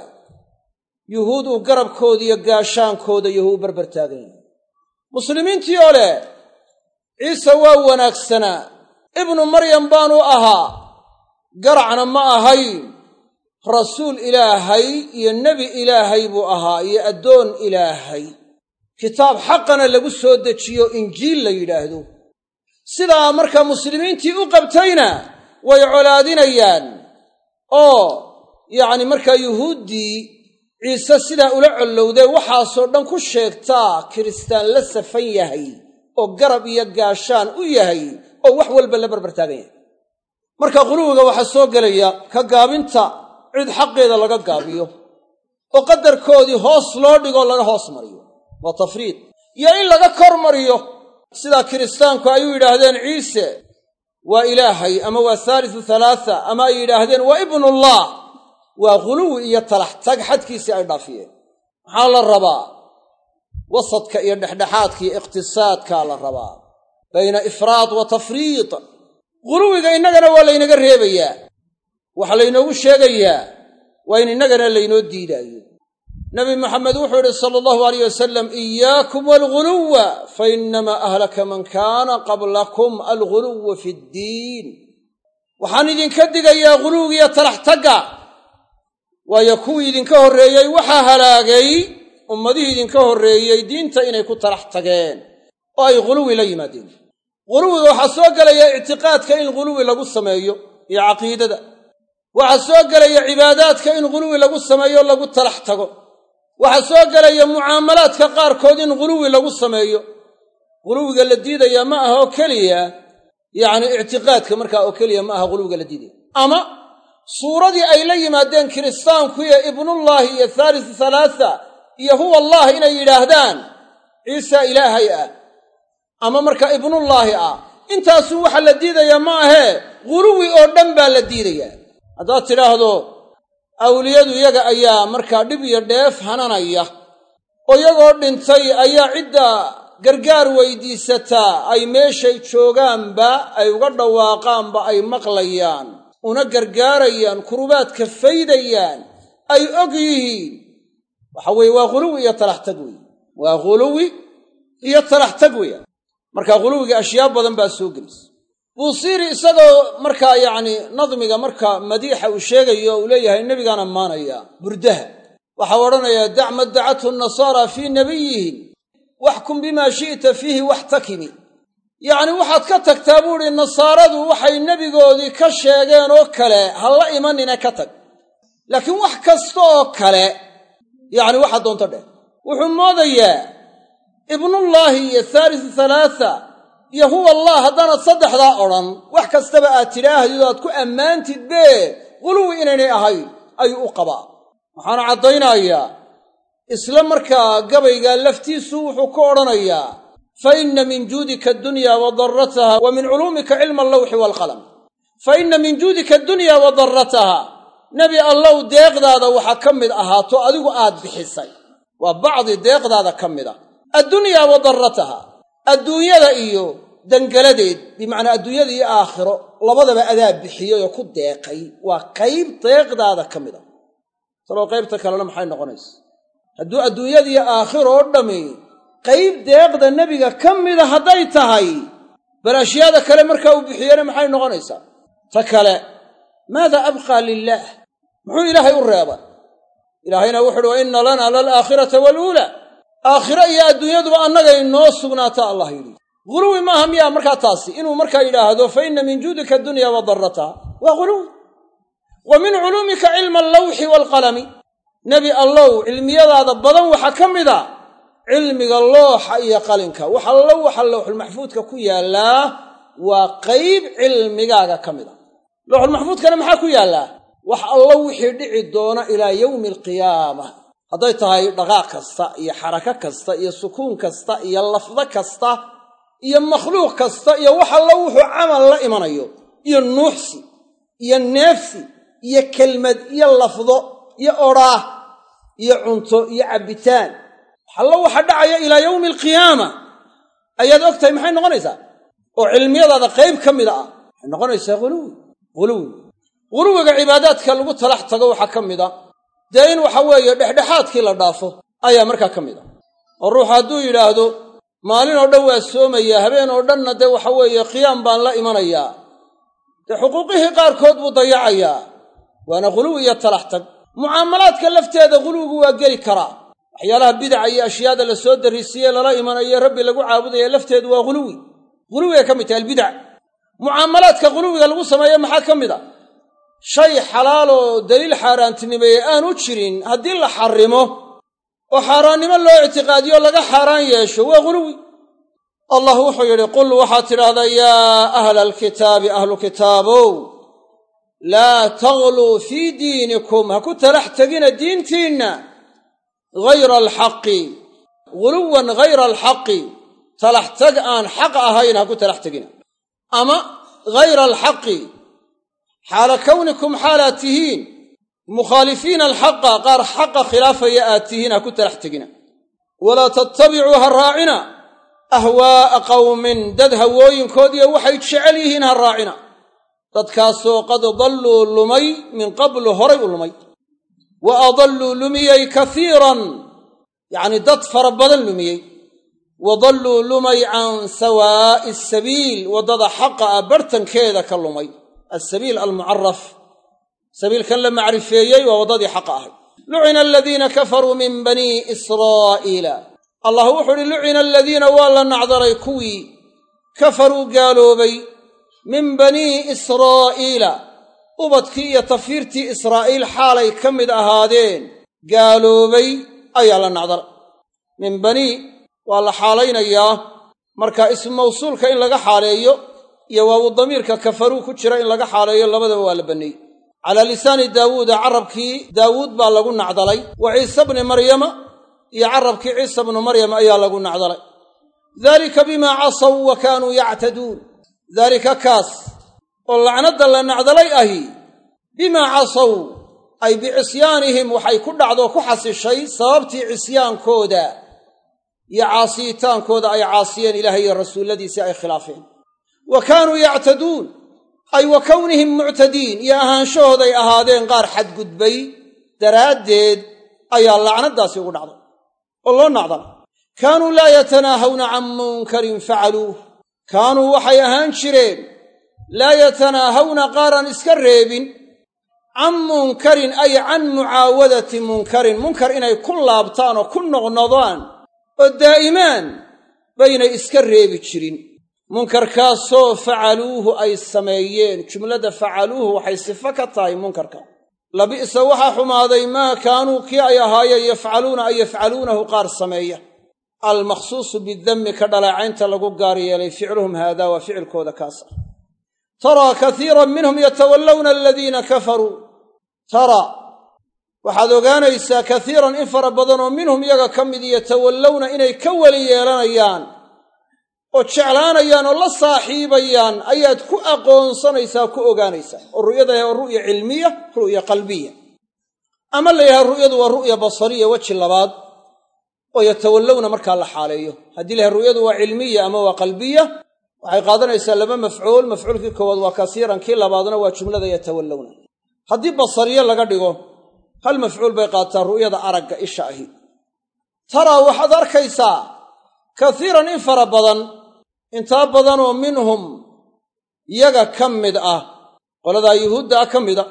yuhuud uu garabkooda iyo gaashaankooda yahu u barbar taagan yahay. muslimiintii oo leh ciise waa wanaagsanaa, ibnu maryam baanu ahaa, garacna ma ahayn, rasuul ilaahay iyo nebi ilaahay buu ahaa iyo addoon ilaahay, kitaab xaqana lagu soo dejiyo injiil la yidhaahdo. sidaa markaa muslimiintii u qabtayna way colaadinayaan oo yacni markaa yuhuuddii ciise sidaa ula collowdee waxaasoo dhan ku sheegtaa kiristaan la safan yahay oo garab iyo gaashaan u yahay oo wax walba la barbar taagan yahay. marka ghuluwiga waxaa soo gelaya ka gaabinta cid xaqeeda laga gaabiyo oo qadarkoodii hoos loo dhigo laga hoos mariyo waa tafriid iyo in laga kor mariyo sidaa kiristaanku ay u yidhaahdeen ciise waa ilaahay ama waa haalithu halaatha ama ay yidhaahdeen waa ibnullah waa ghuluwi iyo talax tag xadkiisii ay dhaafiyeen maxaa la rabaa wasadka iyo dhexdhexaadka iyo iqtisaadkaa la rabaa bayna ifraad wa tafriid ghuluwiga innagana waa laynaga reebayaa waxaa laynoogu sheegayaa waa in innagana laynoo diidaayo nabi maxamed wuxuu yidhi sala allahu alayh wasalam iyaakum waalghuluwa fa innamaa ahlaka man kaana qablakum alguluwa fi ddiin waxaan idinka digayaa ghuluwigiyo talax tagga waayo kuwii idinka horreeyey waxaa halaagay ummadihii idinka horreeyey diinta inay ku talax tageen oo ay ghuluwi la yimaadeen ghuluwiga waxaa soo gelaya ictiqaadka in ghuluwi lagu sameeyo iyo caqiidada waxaa soo gelaya cibaadaadka in ghuluwi lagu sameeyo lagu talax tago waxaa soo gelaya mucaamalaadka qaarkood in ghuluwi lagu sameeyo ghuluwiga la diidaya ma aha oo keliya yacni ictiqaadka markaa oo keliya ma aha ghuluwiga la diidaya ama suuradii ay la yimaadeen kiristaanku iyo ibnullaahi iyo haalithu halaatha iyo huwa allah inay yidhaahdaan ciisa ilaahay ah ama markaa ibnullaahi ah intaasu waxa la diidayaa ma ahee ghuluwi oo dhan baa la diidayaa haddaad tidhaahdo awliyadu iyaga ayaa markaa dhib iyo dheef hananaya oo iyagoo dhintay ayaa cidda gargaar weydiisataa ay meeshay joogaanba ay uga dhawaaqaanba ay maqlayaan una gargaarayaan kurubaadka faydayaan ay og yihiin waxa weeye waa ghuluwi iyo talax tag wey waa ghuluwi iyo talax tag weeyaan markaa ghuluwiga ashyaa badan baa soo gelaysa buusiiri isagoo markaa yacni nadmiga marka madiixa uu sheegayo uu leeyahay nebigaan ammaanaya burdaha waxau odhanayaa dac ma dacathu nasaara fii nabiyihim waxkum bimaa shi'ta fiihi waxtakimi yacni waxaad ka tagtaa buu idhi nasaaradu waxay nebigoodii ka sheegeen oo kale ha la imanine ka tag laakiin wax kasta oo kale yacni waxaa doonto dheh wuxuu moodayaa ibnullaahi iyo haalithu halaatha iyo huwa allah haddaanad saddexdaa odhan wax kastaba aad tidhaahdid oo aad ku ammaantid bee ghuluwi inaynay ahayn ayuu u qabaa waxaana caddaynayaa isla markaa gabaygaa laftiisu wuxuu ku odhanayaa fa inna min juudika addunyaa wa darrataha wa min culuumika cilma allawxi waalqalam fa inna min juudika addunyaa wa darrataha nebi allow deeqdaada waxaa ka mid ahaato adigu aad bixisay waa bacdi deeqdaada ka mid ah addunyaa wa darrataha adduunyada iyo dangaladeed bimacnaa adduunyada iyo aakhiro labadaba adaa bixiyey oo ku deeqay waa qayb deeqdaada ka mid a taloo qaybta kalena maxay noqonaysa hadduu adduunyada iyo aakhiro oo dhammi qayb deeqda nebiga ka mida hadday tahay bal ashyaada kale markaa uu bixiyena maxay noqonaysaa ta kale maada abqaa lilaah muxuu ilaahay u reebay ilaahayna wuxu uhi wa inna lanaa lalaakhirata waaluulaa aakhiro iyo adduunyaduba annagay noo sugnaata allah yidhi ghuluwi maaha miyaa markaa taasi inuu markaa yidhaahdo fa inna min juudika addunya wa darrataha waa ghuluwi wa min culuumika cilma allawxi waalqalami nebi allow cilmiyadaada badan waxaa ka mid a cilmiga looxa iyo qalinka wax allo waxa lowxulmaxfuudka ku yaallaa waa qayb cilmigaaga ka mid a lowxulmaxfuudkana maxaa ku yaallaa wax allo wixii dhici doona ilaa yowmi alqiyaama hadday tahay dhaqaaq kasta iyo xarako kasta iyo sukuun kasta iyo lafdo kasta iyo makhluuq kasta iyo wax allo wuxuu camal la imanayo iyo nuuxsi iyo neefsi iyo kelmad iyo lafdo iyo odhaah iyo cunto iyo cabbitaan wax allo waxa dhacaya ilaa yowmi alqiyaama ayaad og tahay maxay noqonaysaa oo cilmiyadaada qayb ka mida ah waxay noqonaysaa ghuluwi ghuluwi ghuluwiga cibaadaadka lagu talax tago waxaa ka mid a dee in waxa weeye dhexdhexaadkii la dhaafo ayaa markaa ka mid a oo ruuxu hadduu yidhaahdo maalin oo dhan waa soomayaa habeen oo dhanna dee waxa weeye qiyaam baan la imanayaa dee xuquuqihii qaarkood buu dayacayaa waana ghuluwi iyo talax tag mucaamalaadka lafteeda ghuluwigu waa geli karaa waxyaalaha bidaca iyo ashyaada la soo darrisiye lala imanayo rabbi lagu caabudaya lafteedu waa ghuluwi ghuluwigay ka mid tahay albidac mucaamalaadka ghuluwiga lagu sameeyo maxaa ka mid a shay xalaaloo daliil xaaraantinimeeye aanu jirin haddii la xarrimo oo xaaraannimo loo ictiqaadiyo laga xaaraan yeesho waa ghuluwi allah wuxuu yidhi qul waxaad tidhaahdaa yaa ahla alkitaabi ahlu kitaabow laa tagluu fii diinikum ha ku talax tegina diintiinna ghayra alxaqi guluwan ghayra alxaqi talax tag aan xaq ahayn ha ku talax tegina ama ghayra alxaqi xaala kawnikum xaalaad tihiin mukhaalifiina alxaqa qaar xaqa khilaafaya aad tihiin ha ku talax tegina walaa tattabicuu ha raacina ahwaa'a qawmin dad hawooyinkoodiiyo waxay jecel yihiin ha raacina dadkaasoo qad dalluu lumay min qablu horay u lumay wa adalluu lumiyey kaiiran yacnii dad fara badan lumiyey wa dalluu lumay can sawaa'i asabiil waddada xaqa ah bartankeeda ka lumay alsabiil almucaraf sabiilkan la macrifeeyey waa waddadii xaqa ahay lucina aladiina kafaruu min banii israa'iila allah wuxuu uhi lucina aladiina waa la nacdalay kuwii kafaruu gaaloobay min banii israa'iila ubadkii iyo tafiirtii israa'iil xaalay ka mid ahaadeen gaaloobay ayaa la nacdalay min banii waa la xaalaynayaa marka ismu mawsuulka in laga xaaleeyo iyo waawu damiirka kafaruu ku jira in laga xaaleeyo labadaba waa la banneeyey calaa lisaani daawuuda carabkii daawuud baa lagu nacdalay wa ciise bni maryama iyo carabkii ciisa bnu maryam ayaa lagu nacdalay daalika bimaa casaw wa kaanuu yactaduun daalika kaas oo lacnadda la nacdalay ahi bimaa casaw ay bicisyaanihim waxay ku dhacdo ku xasishay sababtii cisyaankooda iyo caasiyitaankooda ay caasiyeen ilaahay iyo rasuulladiisii ay khilaafeen wa kaanuu yactaduun ay wa kownihim muctadiin iyo ahaanshahooday ahaadeen qaar xadgudbay daraaddeed ayaa lacnaddaasi ugu dhacday oo loo nacdalay kaanuu laa yatanaahawna can munkarin facaluuh kaanuu waxay ahaan jireen laa yatanaahawna qaaraan iska reebin can munkarin ay can mucaawadati munkarin munkar inay ku laabtaan oo ku noqnodaan oo daa'imaan baynay iska reebi jirin munkarkaasoo facaluuhu ay sameeyeen jumladda facaluuhu waxay sifo ka tahay munkarka labi'sa waxaa xumaaday maa kaanuu kii ay ahaayeen yafcaluuna ay yafcaluunahu qaar sameeya almakhsuusu bidammi ka dhaleecaynta lagu gaar yeelay ficluhum haadaa waa ficilkooda kaas ah taraa kaiiran minhum yatawallawna aladiina kafaruu taraa waxaad ogaanaysaa kaiiran in fara badan oo minhum iyaga ka mid yatawallawna inay ka weli yeelanayaan oo jeclaanayaan oo la saaxiibayaan ayaad ku aqoonsanaysaa ku ogaanaysaa oo ru'yada waa ru'ya cilmiya ru'ya qalbiya ama la yidhaha ru'yadu waa ru'ya basariya weji labaad oo yatawallawna markaa la xaaleeyo haddii la yahay ru'yadu waa cilmiya ama waa qalbiya waxay qaadanaysaa laba mafcuul mafcuulkii koowaad waa kasiiran kii labaadna waa jumlada yatawallawna haddii basariye laga dhigo hal mafcuul bay qaataa ru'yada aragga isha ahi taraa waxaad arkaysaa kaiiran in fara badan intaa badanoo minhum yaga ka mid ah qoladaa yuhuudda ah ka mida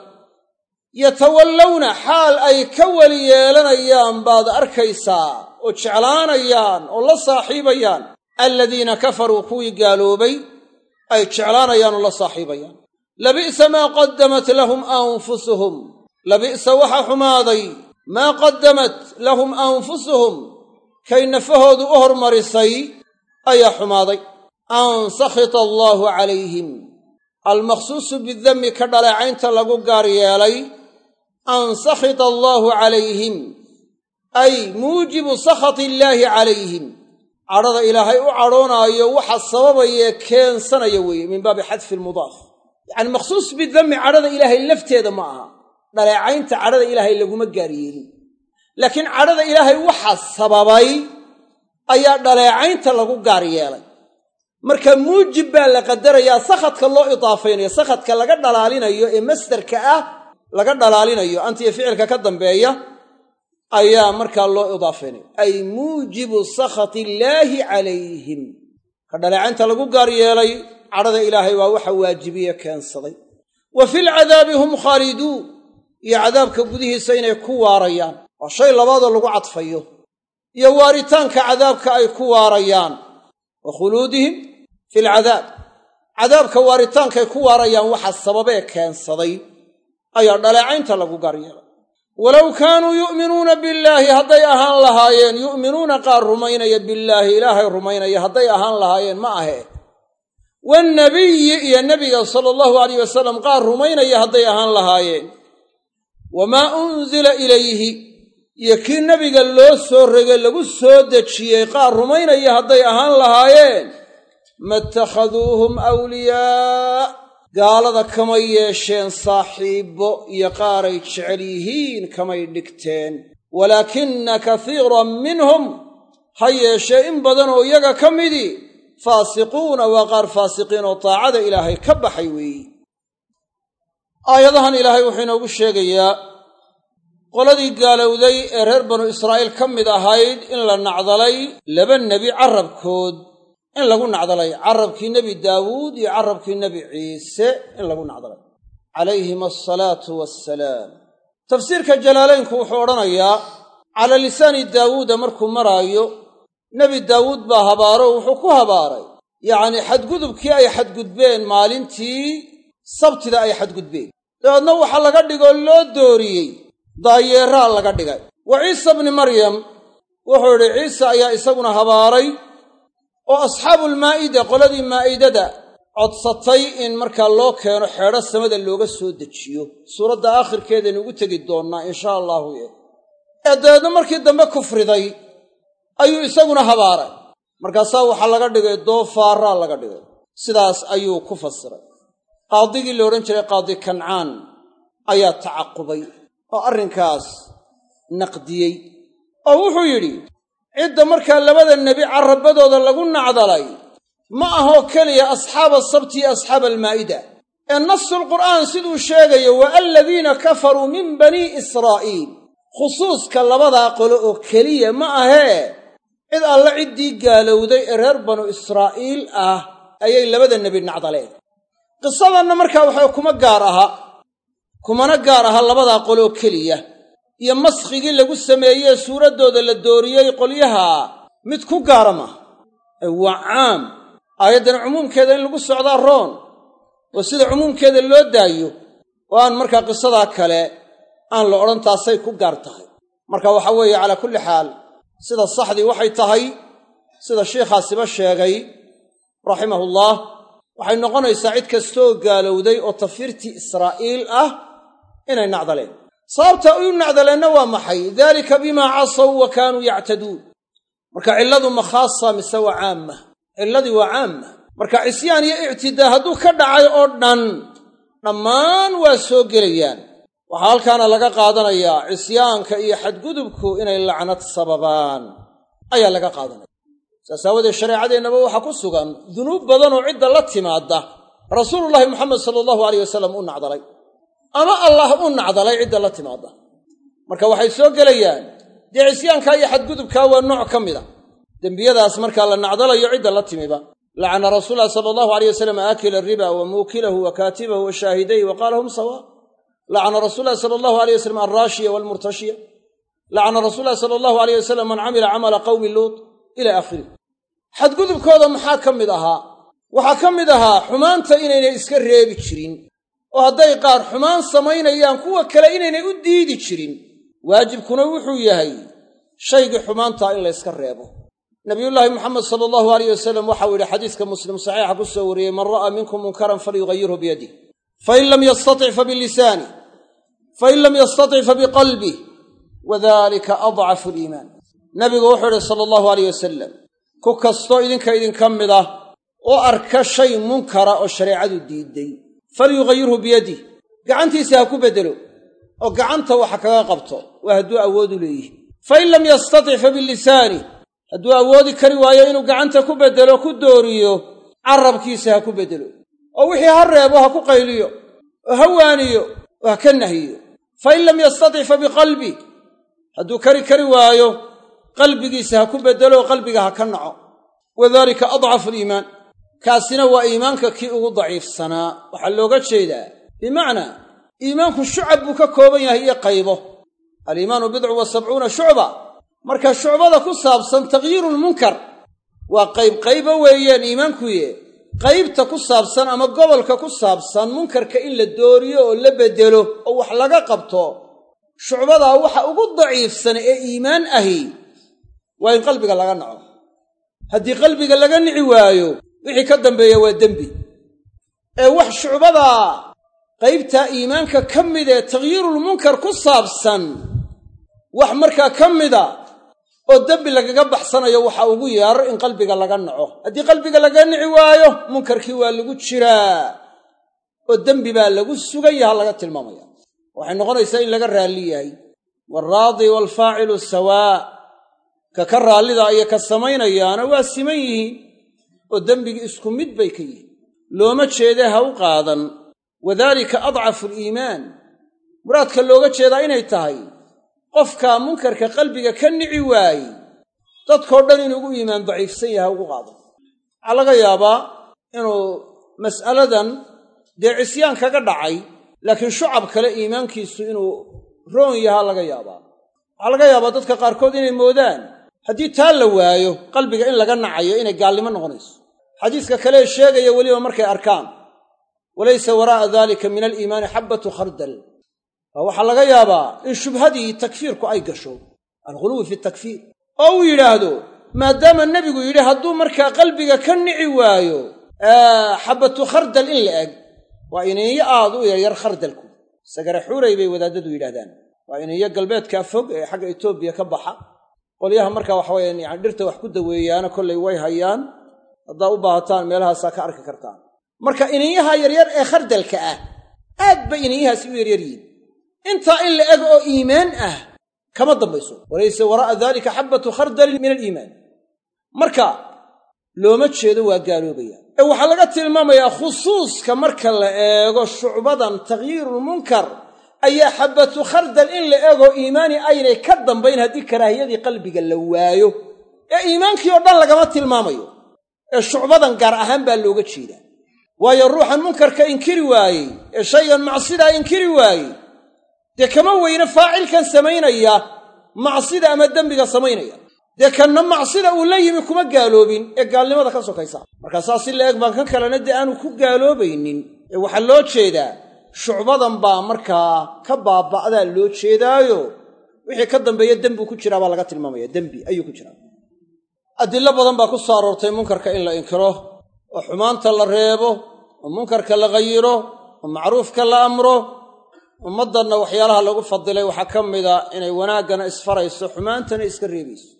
yatawallawna xaal ay ka weli yeelanayaan baad arkaysaa oo jeclaanayaan oo la saaxiibayaan aladiina kafaruu kuwii gaaloobay ay jeclaanayaan oo la saaxiibayaan labi'sa maa qaddamat lahum anfusuhum labi'sa waxa xumaaday maa qaddamat lahum anfusuhum kay nafahoodu u hormarisay ayaa xumaaday an sakhita allaahu calayhim almakhsuusu bidammi ka dhaleecaynta lagu gaar yeelay an sakhita allaahu calayhim ay muujibu sakhati illaahi calayhim cadhada ilaahay u cadhoonaayo waxa sababayee keensanaya weeye min baabi xadfi lmudaaf yacani makhsuus bidammi cadhada ilaahay lafteeda ma aha dhaleecaynta cadhada ilaahay laguma gaar yeelin laakiin cadhada ilaahay waxa sababay ayaa dhaleecaynta lagu gaar yeelay marka muujib baa la qadarayaa sakhadka loo idaafaynayo sakhadka laga dhalaalinayo ee masdarka ah laga dhalaalinayo antiyo ficilka ka dambeeya ayaa markaa loo idaafaynayo ay muujibu sakhati illaahi calayhim ka dhaleecaynta lagu gaar yeelay cadhada ilaahay waa waxa waajibiye keensaday wa filcadaabi hum khaaliduun iyo cadaabka gudihiisa inay ku waarayaan waa shay labaadoo lagu cadfayo iyo waaritaanka cadaabka ay ku waarayaan wa khuluudihim fi lcadaab cadaabka waaritaankay ku waarayaan waxa sababee keensaday ayaa dhaleecaynta lagu gaar yeelay walow kaanuu yu'minuuna billaahi hadday ahaan lahaayeen yu'minuuna qaar rumaynaya billaahi ilaahay rumaynaya hadday ahaan lahaayeen ma ahee wannabiyi iyo nebiga sala allahu alayh wasalam qaar rumaynaya hadday ahaan lahaayeen wamaa unzila ilayhi iyo kii nebiga loo soo regay lagu soo dejiyey qaar rumaynaya hadday ahaan lahaayeen matakhaduuhum awliyaa gaalada kamay yeesheen saaxiibbo iyo qaaray jecel yihiin kamay dhigteen walaakina kasiiran minhum ha yeeshee in badan oo iyaga ka midii faasiquuna waa qaar faasiqiin oo taacada ilaahay ka baxay weeyi aayadahan ilaahay wuxuu inoogu sheegayaa qoladii gaalowday ee reer banu israa'iil ka mid ahayd in la nacdalay laba nebi carrabkood in lagu nacdalay carrabkii nebi daawuud iyo carrabkii nebi ciise in lagu nacdalay calayhim asalaatu wassalaam tafsiirka jalaalaynku wuxuu odhanayaa calaa lisaani daawuuda markuu maraayo nebi daawuud baa habaaro wuxuu ku habaaray yacnii xadgudubkii ay xadgudbeen maalintii sabtida ay xadgudbeen dabeedna waxaa laga dhigoo loo dooriyey daayeeraa laga dhigay wa ciisa bni maryam wuxuu idhi ciise ayaa isaguna habaaray oo asxaabulmaa'ida qoladii maa'idada codsatay in markaa loo keeno xeedho samada looga soo dejiyo suuradda aakhirkeedaynu ugu tegi doonnaa inshaa allahu ee dabeedna markii dambe kufriday ayuu isaguna habaaray markaasaa waxaa laga dhigay doofaaraa laga dhigay sidaas ayuu ku fasiray qaadigii la odhan jiray qaadi kancaan ayaa tacaqubay oo arrinkaas naqdiyey oo wuxuu yidhi cidda markaa labada nebi carrabadooda lagu nacdalay ma ahoo keliya asxaaba asabti iyo asxaaba almaa'ida ee nasulqur'aan siduu sheegayo wa aladiina kafaruu min banii israa'iil khusuuska labadaa qolo oo keliya ma ahee cid alla ciddii gaalowday ee reer banu israa'iil ah ayay labada nebi nacdaleen qisadanna markaa waxaa kuma gaar aha kumana gaar aha labadaa qoloo keliya iyo maskhigii lagu sameeyey suuraddooda la dooriyey qolyaha mid ku gaara maaha ee waa caam aayaddan cumuumkeeda in lagu socdaa roon oo sida cumuumkeeda loo daayo oo aan markaa qisadaa kale aan la odhan taasay ku gaar tahay marka waxa weeye calaa kulli xaal sida saxdii waxay tahay sida shiikhaasiba sheegay raximahullah waxay noqonaysaa cid kastooo gaalowday oo tafiirtii israa'iil ah inay nacdaleen sababta u nacdaleenna waa maxay daalika bimaa casaw wa kaanuu yactaduun marka cilladu ma khaasa mise waa caamma cilladii waa caamma marka cisyaan iyo ictidaa hadduu ka dhacay oo dhan dhammaan waa soo gelayaan waxaa halkaana laga qaadanayaa cisyaanka iyo xadgudubku inay lacnad sababaan ayaa laga qaadanaya saas aawadeed shareecadeennaba waxaa ku sugan dunuub badanoo cidda la timaadda rasuulullaahi moxamed sala allahu alayh wasalam u nacdalay ama allah u nacdalay cidda la timaadda marka waxay soo gelayaan dee cisyaankaa iyo xadgudubkaa waa nooc ka mida dembiyadaas markaa la nacdalayo cidda la timiba lacana rasuulullahi sala allahu alayh wasalam aakila ariba wa muukilahu wa kaatibahu wa shaahidayhi wa qaala hum sawaa lacana rasuulullahi sala allahu alayh wasalam alraashiya waalmurtashiya lacana rasuulullahi sala allahu alayh wasalam man camila camala qawmi luut ila aakhirih xadgudubkooda maxaa ka mid ahaa waxaa ka mid ahaa xumaanta inaynay iska reebi jirin oo hadday qaar xumaan samaynayaan kuwa kale inaynay u diidi jirin waajibkuna wuxuu yahay shaygii xumaantaa in layska reebo nabiyullaahi moxamed sala allahu alayh wasalam waxau yidhi xadiiska muslim saxiixa ku soo wariyey man ra'aa minkum munkaran falyugayirhu biyadih fain lam yastatic fabilisaani fain lam yastatic fabiqalbih wadalika adcafu aliimaan nabigu wuxuu yidhi sala allahu alayh wasalam ku kastoo idinka idinka mid ah oo arka shay munkara oo shareecadu diidday falyugayirhu biyadih gacantiisa ha ku beddelo oo gacanta waxa kaga qabto waa hadduu awoodu leeyihi fain lam yastatic fabilisaani hadduu awoodi kari waayo inuu gacanta ku beddelo ku dooriyo carrabkiisa ha ku beddelo oo wixii ha reebo ha ku qayliyo oo ha waaniyo oo ha ka nahiyo fain lam yastatic fabiqalbih hadduu kari kari waayo qalbigiisa ha ku beddelo oo qalbiga ha ka naco wadaalika adcafu aliimaan kaasina waa iimaanka kii ugu daciifsanaa waxaa looga jeedaa bimacnaa iimaanku shucab buu ka kooban yahay iyo qaybo aliimaanu bidcu wa sabcuuna shucba marka shucbada ku saabsan takhyiirulmunkar waa qayb qayba weeyaan iimaankuye qaybta ku saabsan ama gobolka ku saabsan munkarka in la dooriyo oo la beddelo oo wax laga qabto shucbadaa waxa ugu daciifsan ee iimaan ahi waa in qalbiga laga naco haddii qalbiga laga nici waayo wixii ka dambeeya waa dembi ee wax shucbadaa qaybtaa iimaanka ka mid ee takhyiirulmunkar ku saabsan wax markaa ka mida oo dembi lagaga baxsanayo waxa ugu yeer in qalbiga laga naco haddii qalbiga laga nici waayo munkarkii waa lagu jiraa oo dembi baa lagu sugan yaha laga tilmaamaya waxay noqonaysaa in laga raalli yahay waalraadi waalfaacilu sawaa ka ka raallida iyo ka samaynayaana waa siman yihiin oo dembigii isku mid bay ka yihiin looma jeede ha u qaadan wadaalika adcafu aliimaan muraadka looga jeedaa inay tahay qofkaa munkarka qalbiga ka nici waaye dadkoo dhan inuu ugu iimaan daciifsan yahay ugu qaado waxaa laga yaabaa inuu mas'aladan dee cisyaan kaga dhacay laakiin shucab kale iimaankiisu inuu roon yahaa laga yaabaa waxaa laga yaabaa dadka qaarkood inay moodaan haddii taa la waayo qalbiga in laga nacayo inay gaalnimo noqonayso xadiiska kalee sheegaya weliba markay arkaan walaysa waraa'a daalika min aliimaani xabbatu khardal waa waxaa laga yaabaa in shubhadii takfiirku ay gasho alghuluwi fi takfiir oo uu yidhaahdo maadaama nebigu yidhi hadduu markaa qalbiga ka nici waayo xabbatu khardal in la eg waa iniinyo aad u yaryar khardalku sagare xuuray bay wadaadadu yidhahdaan waa iniinyo galbeedkaa fog ee xagga etoobiya ka baxa qolyaha markaa waxaweyaan yani dhirta wax ku daweeyaana kollay way hayaan haddaa u baahataan meelahaasaa ka arki kartaan marka iniinyaha yaryar ee khardalka ah aad bay iniinyahaasi u yaryar yihin intaa in la eg oo iimaan ah kama dambayso walaysa waraa'a daalika xabbatu khardalin min aliimaan marka looma jeedo waa gaaloobaya ee waxaa laga tilmaamayaa khusuuska marka la eego shucbadan takhyiirulmunkar ayaa xabbatu khardal in la eegoo iimaani aynay ka dambayn haddii karaahiyadii qalbiga la waayo ee iimaankii oo dhan lagama tilmaamayo ee shucbadan gaar ahaan baa looga jeedaa waayo ruuxan munkarka inkiri waayey ee shaygan macsidaa inkiri waayey dee kama weyne faacilkan samaynaya macsida ama dembiga samaynaya dee kanna macsida uu la yimi kuma gaaloobin ee gaalnimada ka sokaysa markaa saas si la eg baan kan kalena dee aanu ku gaaloobaynin ee waxaa loo jeedaa shucbadan baa markaa ka baaba'daa loo jeedaayo wixii ka dambeeya dembiu ku jiraa baa laga tilmaamaya dembi ayuu ku jiraa adillo badan baa ku soo aroortay munkarka in la inkiro oo xumaanta la reebo oo munkarka la ghayiro oo macruufka la amro ummaddanna waxyaalaha lagu fadilay waxaa ka mida inay wanaaggana isfarayso xumaantana iska reebayso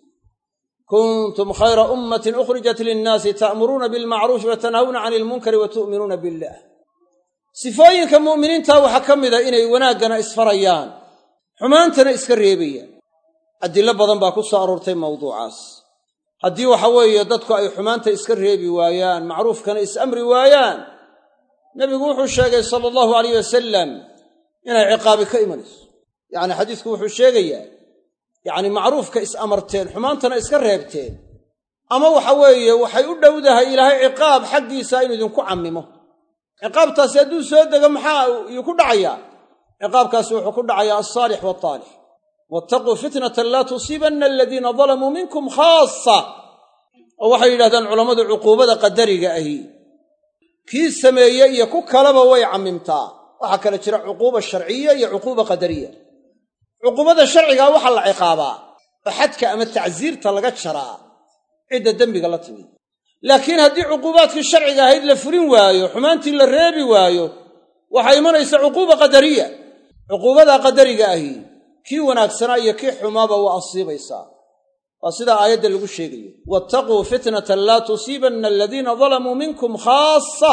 kuntum khayra ummatin ukhrijat linnaasi ta'muruuna bilmacruufi wa tanhawna cani ilmunkari wa tu'minuuna billaah sifooyinka mu'miniinta waxaa ka mida inay wanaaggana isfarayaan xumaantana iska reebayaan adillo badan baa ku soo aroortay mawduucaas haddii waxa weeye dadku ay xumaanta iska reebi waayaan macruufkana is-amri waayaan nebigu wuxuu sheegay sala allahu alayh wasalam inay ciqaabi ka imanayso yacni xadiisku wuxuu sheegayaa yacni macruufka is-amarteen xumaantana iska reebteen ama waxa weeye waxay u dhowdahay ilaahay ciqaab xaggiisa inuu idinku cammimo ciqaabtaasi hadduu soo dego maxaa iyuu ku dhacayaa ciqaabkaasi wuxuu ku dhacayaa alsaalix waaltaalix wattaquu fitnatan laa tusiibanna aladiina dalamuu minkum khaasa oo waxay yidhahdaan culammadu cuquubada qadariga ahi kii sameeye iyo ku kaleba way cammimtaa waxaa kale jira cuquuba sharciya iyo cuquuba qadariya cuquubada sharcigaa waxaa la ciqaabaa oo xadka ama tacsiirta laga jaraa cidda dembiga la timi laakiin haddii cuquubaadkii sharciga ahayd la fulin waayo xumaantii la reebi waayo waxaa imanaysa cuquuba qadariya cuquubadaa qadariga ahi kii wanaagsanaa iyo kii xumaaba waa asiibaysaa waa sidaa aayadda lagu sheegayo wattaquu fitnatan laa tusiibanna aladiina dalamuu minkum khaasa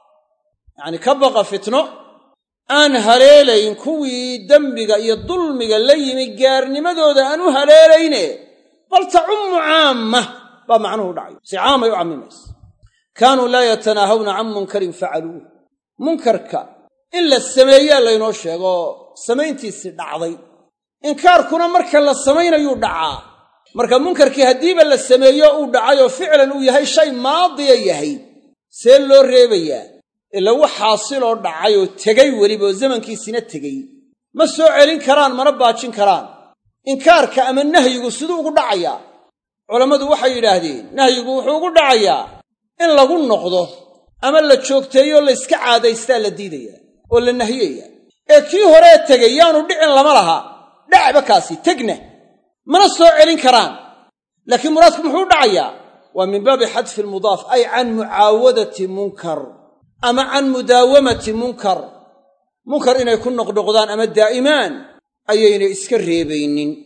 yacni ka baqa fitno aan haleelayn kuwii dembiga iyo dulmiga la yimi gaarnimadooda aan u haleelayne bal tacummu caamma baa macnuhu dhacay si caamay u cammimaysa kaanuu laa yatanaahawna can munkarin facaluuh munkarka in la sameeyaa laynoo sheego samayntiisii dhacday inkaarkuna marka la samaynayuu dhacaa marka munkarkii haddiiba la sameeyo uu dhacay oo ficlan uu yahay shay maadiya yahay see loo reebayaa ila wax xaasiloo dhacay oo tegay weliba oo zamankiisina tegey ma soo celin karaan mana baajin karaan inkaarka ama nahyigu siduu ugu dhacayaa culammadu waxay yidhaahdeen nahyigu wuxuu ugu dhacayaa in lagu noqdo ama la joogteeyoo la yska caadaystaa la diidayaa oo la nahiyayaa ee kii horee tegay yaanu dhicin lama laha dhacba kaasi tegna mana soo celin karaan laakiin muraadku muxuu dhacayaa waa min baabi xadfi almudaaf ay can mucaawadati munkar ama can mudaawamati munkar munkar inay ku noqnoqdaan ama daa'imaan ayaynay iska reebaynin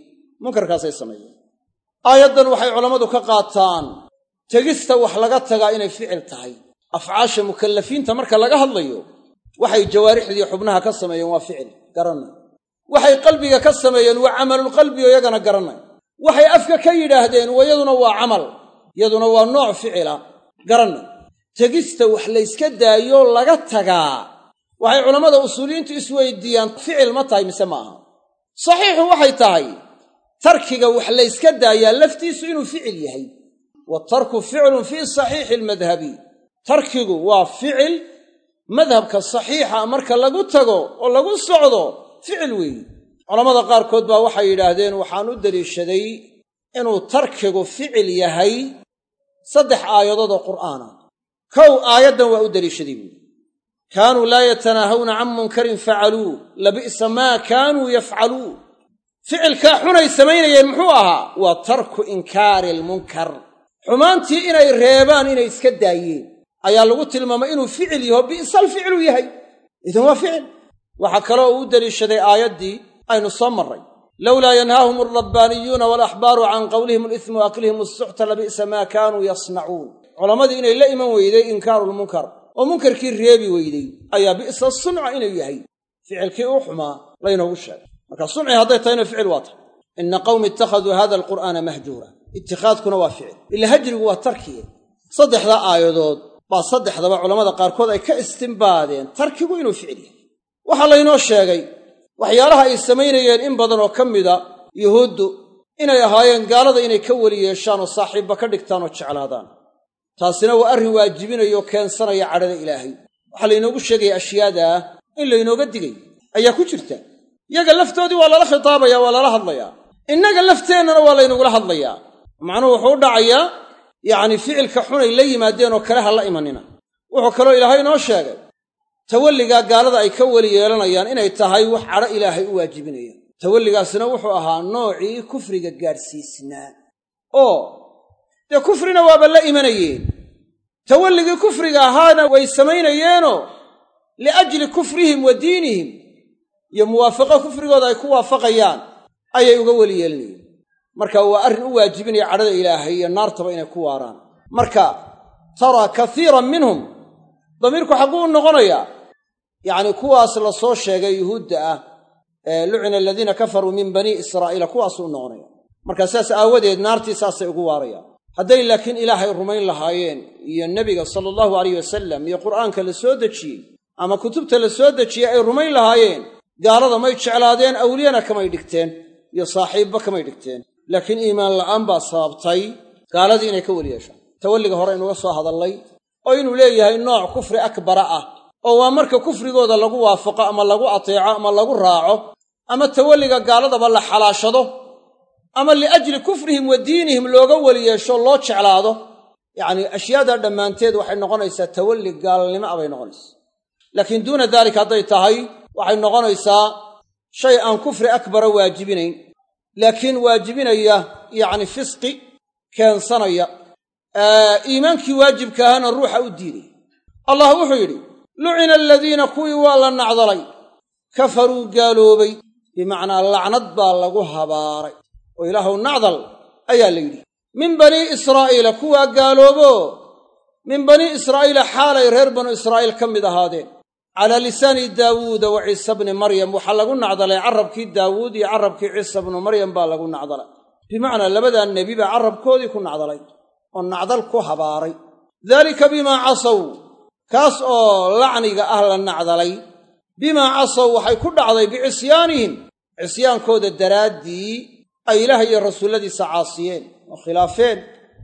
munkarkaasay sameeyeen aayaddan waxay culammadu ka qaataan tegista wax laga tagaa inay ficil tahay afcaasha mukallafiinta marka laga hadlayo waxay jawaarixdii xubnaha ka sameeyeen waa ficil garanay waxay qalbiga ka sameeyeen waa camalulqalbi oo iyagana garanay waxay afka ka yidhaahdeen wayaduna waa camal iyaduna waa nooc ficila garanay tegista wax layska daayo laga tagaa waxay culammada usuuliyiintu isweydiiyaan ficil ma tahay mise maaha saxiixu waxay tahay tarkiga wax layska daayaa laftiisu inuu ficil yahay waatarku ficlun fii saxiixi almadhabi tarkigu waa ficil madhabka saxiixa marka lagu tago oo lagu socdo ficil weeye culammada qaarkood baa waxay yidhaahdeen waxaan u deliishaday inuu tarkigu ficil yahay saddex aayadood oo qur'aana kow aayaddan waa u deliishaday buuri kaanuu laa yatanaahawna can munkarin facaluu labi'sa maa kaanuu yafcaluun ficilkaa xunay samaynayeen muxuu ahaa waa tarku inkaari almunkar xumaantii inay reebaan inay iska daayeen ayaa lagu tilmaamay inuu ficil yaho bi'sal ficlu yahay idan waa ficil waxaa kaloo uu u deliishaday aayaddii aynu soo marray lowlaa yanhaahum alrabbaaniyuuna waalaxbaaru can qawlihim alisma wa aklihim assuxta labi'sa maa kaanuu yasnacuun culammadii inay la iman weyday inkaaruulmunkar oo munkarkii reebi weyday ayaa bi'sa sunca inuu yahay ficilkii u xumaa laynoogu sheegay marka sunci hadday tahayna ficil waa tahay inna qawmi ittakhaduu hada alqur'aana mahjuura ittikhaadkuna waa ficil ila hajrigu waa tarkiye saddexda aayadood baa saddexdaba culammada qaarkood ay ka istimbaadeen tarkigu inuu ficil yahay waxaa laynoo sheegay waxyaalaha ay samaynayeen in badan oo ka mida yuhuuddu inay ahaayeen gaalada inay ka weli yeeshaan oo saaxiibba ka dhigtaan oo jeclaadaan taasina waa arrin waajibinaya oo keensanaya cadhada ilaahay waxaa laynoogu sheegaya ashyaadaa in laynooga digay ayaa ku jirta iyaga laftoodii waa lala khitaabaya waa lala hadlayaa innaga lafteennana waa laynugula hadlayaa macnuhu wuxuu u dhacayaa yacni ficilka xunay la yimaadeen oo kale ha la imanina wuxuu kaloo ilaahay inoo sheegay tawalligaa gaalada ay ka weli yeelanayaan inay tahay wax cadho ilaahay u waajibinaya tawalligaasina wuxuu ahaa noocii kufriga gaadhsiisnaa oo dee kufrina waaba la imanayeen tawalligii kufriga ahaana way samaynayeenoo liajli kufrihim wa diinihim iyo muwaafaqo kufrigooda ay ku waafaqayaan ayay uga weli yeelanayeen marka waa arrin u waajibinaya cadhada ilaahay iyo naartaba inay ku waaraan marka taraa kaiiran minhum damiirku xagguu u noqonayaa yacni kuwaas la soo sheegay yuhuudda ah ee lucina aladiina kafaruu min banii israa'iila kuwaasuu u noqonaya marka saas aawadeed naartii saasay ugu waarayaan hadday laakiin ilaahay rumayn lahaayeen iyo nebiga sala allahu alayh wasalam iyo qur'aanka la soo dejiyey ama kutubta la soo dejiyey ay rumayn lahaayeen gaalada may jeclaadeen awliyana kamay dhigteen iyo saaxiibba kamay dhigteen laakiin iimaan la'aan baa sababtay gaaladii inay ka weli yeeshaan tawalliga hore inuga soo hadallay oo inuu leeyahay nooc kufri akbara ah oo waa marka kufrigooda lagu waafaqo ama lagu ateeco ama lagu raaco ama tawalliga gaaladaba la xalaashado ama liajli kufrihim wa diinihim looga weli yeesho loo jeclaado yacni ashyaada dhammaanteed waxay noqonaysaa tawalli gaalnimo ah bay noqonaysaa laakiin duuna daalika hadday tahay waxay noqonaysaa shay aan kufri akbara waajibinayn laakiin waajibinaya yacni fisqi keensanaya iimaankii waajibka ahaana ruuxa u diiday allah wuxuu yidhi lucina aladiina kuwii waa la nacdalay kafaruu gaaloobay bimacnaa lacnad baa lagu habaaray oo ilaahuw nacdal ayaa la yidhi min banii israa'iila kuwaa gaaloobo min banii israa'iila xaalay reer banu israa'iil ka mid ahaadeen calaa lisaani daawuuda wa ciisa bni maryam waxaa lagu nacdalay carrabkii daawuud iyo carrabkii ciisa bnu maryam baa lagu nacdalay bimacnaa labadaa nebi baa carrabkoodii ku nacdalay oo nacdal ku habaaray daalika bimaa casaw kaas oo lacniga ah la nacdalay bimaa casaw waxay ku dhacday bicisyaanihim cisyaankooda daraaddii ay ilaah iyo rasuulladiisa caasiyeen oo khilaafeen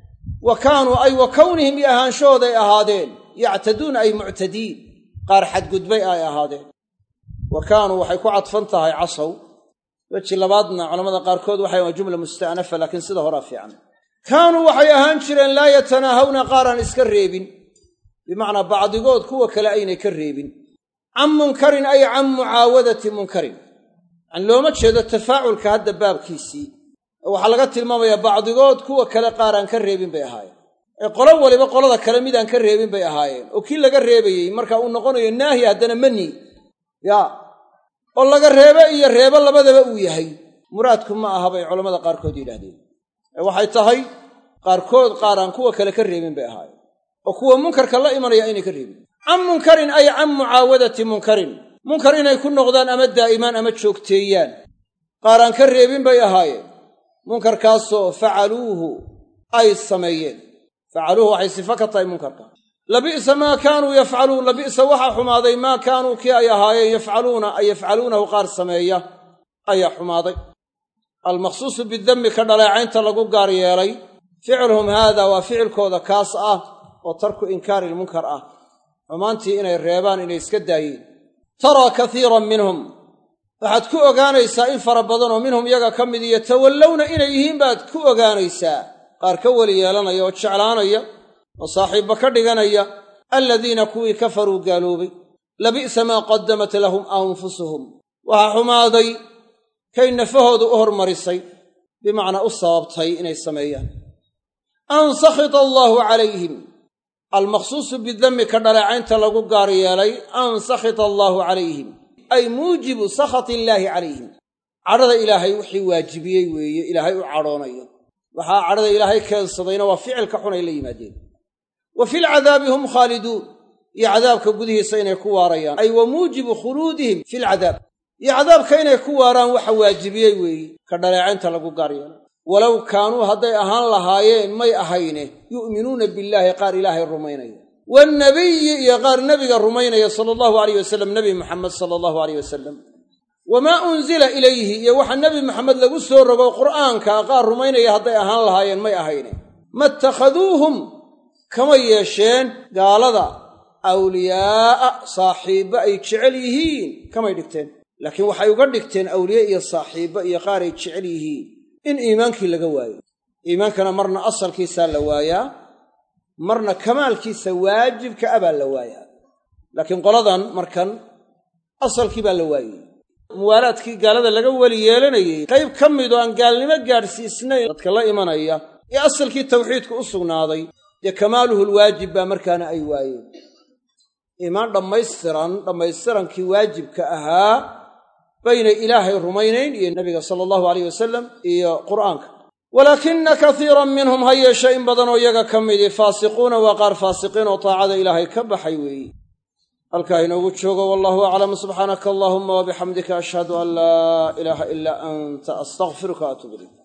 wa kaanuu ay wa kownihim iyo ahaanshahooday ahaadeen yactaduuna ay muctadiin qaar xadgudbay ay ahaadeen wa kaanuu waxay ku cadfan tahay casaw weji labaadna culamada qaarkood waxay waa jumla musta'nafa laakiin sida horaa fiican kaanuu waxay ahaan jireen laa yatanaahawna qaaraan iska reebin bimacnaa bacdigood kuwa kale aynay ka reebin can munkarin ay can mucaawadati munkarin yani looma jeedo tafaaculka hadda baabkiisii oo waxaa laga tilmaamayaa bacdigood kuwa kale qaaraan ka reebin bay ahaayeen ee qolo waliba qolada kale midaan ka reebin bay ahaayeen oo kii laga reebayey marka uu noqonayo naahi haddana mani yaa oo laga reebe iyo reebo labadaba uu yahay muraadku ma aha bay culamada qaarkood yidhaahdeen ee waxay tahay qaarkood qaar aan kuwa kale ka reebin bay ahaayeen oo kuwa munkarka la imanaya inay ka reebin can munkarin ay can mucaawadati munkarin munkar inay ku noqdaan ama daa'imaan ama joogteeyaan qaar aan ka reebin bay ahaayeen munkarkaasoo facaluuhu ay sameeyeen facaluuhu waxay sifo ka tahay munkarka labi'sa maa kaanuu yafcaluun labi'sa waxaa xumaaday maa kaanuu kii ay ahaayeen yafcaluuna ay yafcaluunahu qaar sameeya ayaa xumaaday almaqsuusu bidammi ka dhaleecaynta lagu gaar yeelay ficluhum haada waa ficilkooda kaas ah oo tarku inkaari ilmunkar ah xumaantii inay reebaan inay iska daayeen taraa kaiiran minhum waxaad ku ogaanaysaa in fara badanoo minhum yaga ka mid iyo tawallowna inay yihiin baad ku ogaanaysaa qaar ka weli yeelanaya oo jeclaanaya oo saaxiibba ka dhiganaya aladiina kuwii kafaruu gaaloobay labi'sa maa qaddamat lahum anfusuhum waxaa xumaaday kay nafahoodu u hormarisay bimacnaa u sababtay inay sameeyaan an sakhita allaahu calayhim almaqsuusu bidammi ka dhaleecaynta lagu gaar yeelay an sakhita allaahu calayhim ay muujibu sakhati illaahi calayhim cadhada ilaahay wixii waajibiyey weeye ilaahay u cadhoonayo waxaa cadhada ilaahay keensadayna waa ficilka xun ay la yimaadeen wa filcadaabi hum khaaliduun iyo cadaabka gudihiisa inay ku waarayaan ay wa muujibu khuluudihim filcadaab iyo cadaabka inay ku waaraan waxa waajibiyey weeye ka dhaleecaynta lagu gaar yeelay walow kaanuu hadday ahaan lahaayeen may ahayne yu'minuuna billaahi qaar ilaahay rumaynaya waannabiyi iyo qaar nebiga rumaynaya sala allahu alayh wasalam nebi muxamed sala allahu alayh wasalam wamaa unzila ilayhi iyo waxa nebi maxamed lagu soo rogo qur'aanka qaar rumaynaya hadday ahaan lahaayeen may ahayne ma ittakhaduuhum kama yeesheen gaalada awliyaa'a saaxiibba ay jecel yihiin kamay dhigteen laakiin waxay uga dhigteen awliye iyo saaxiibba iyo qaar ay jecel yihiin in iimaankii laga waayo iimaankana marna asalkiisaa la waayaa marna kamaalkiisa waajibka a baa la waayaa laakiin qoladan markan asalkii baa la waayey muwaalaadkii gaalada laga weli yeelanayey qayb ka mid oo aan gaalnimo gaadhsiisnayn dadka la imanaya ee asalkii tawxiidku u sugnaaday dee kamaaluhu lwaajib baa markaana ay waayeen iimaan dhammaystiran dhammaystirankii waajibka ahaa baynay ilaahay rumaynayn iyo nebiga sala allahu alayh wasalam iyo qur'aanka walaakina kaiiran minhum ha yeeshe in badanoo iyaga ka midii faasiquuna waa qaar faasiqiin oo taacada ilaahay ka baxay weeye halkaa inoogu joogo wallahu aclam subxaanaka allahuma wabixamdika ashhadu an laa ilaaha ilaa anta astaqfiruka atuub ilayk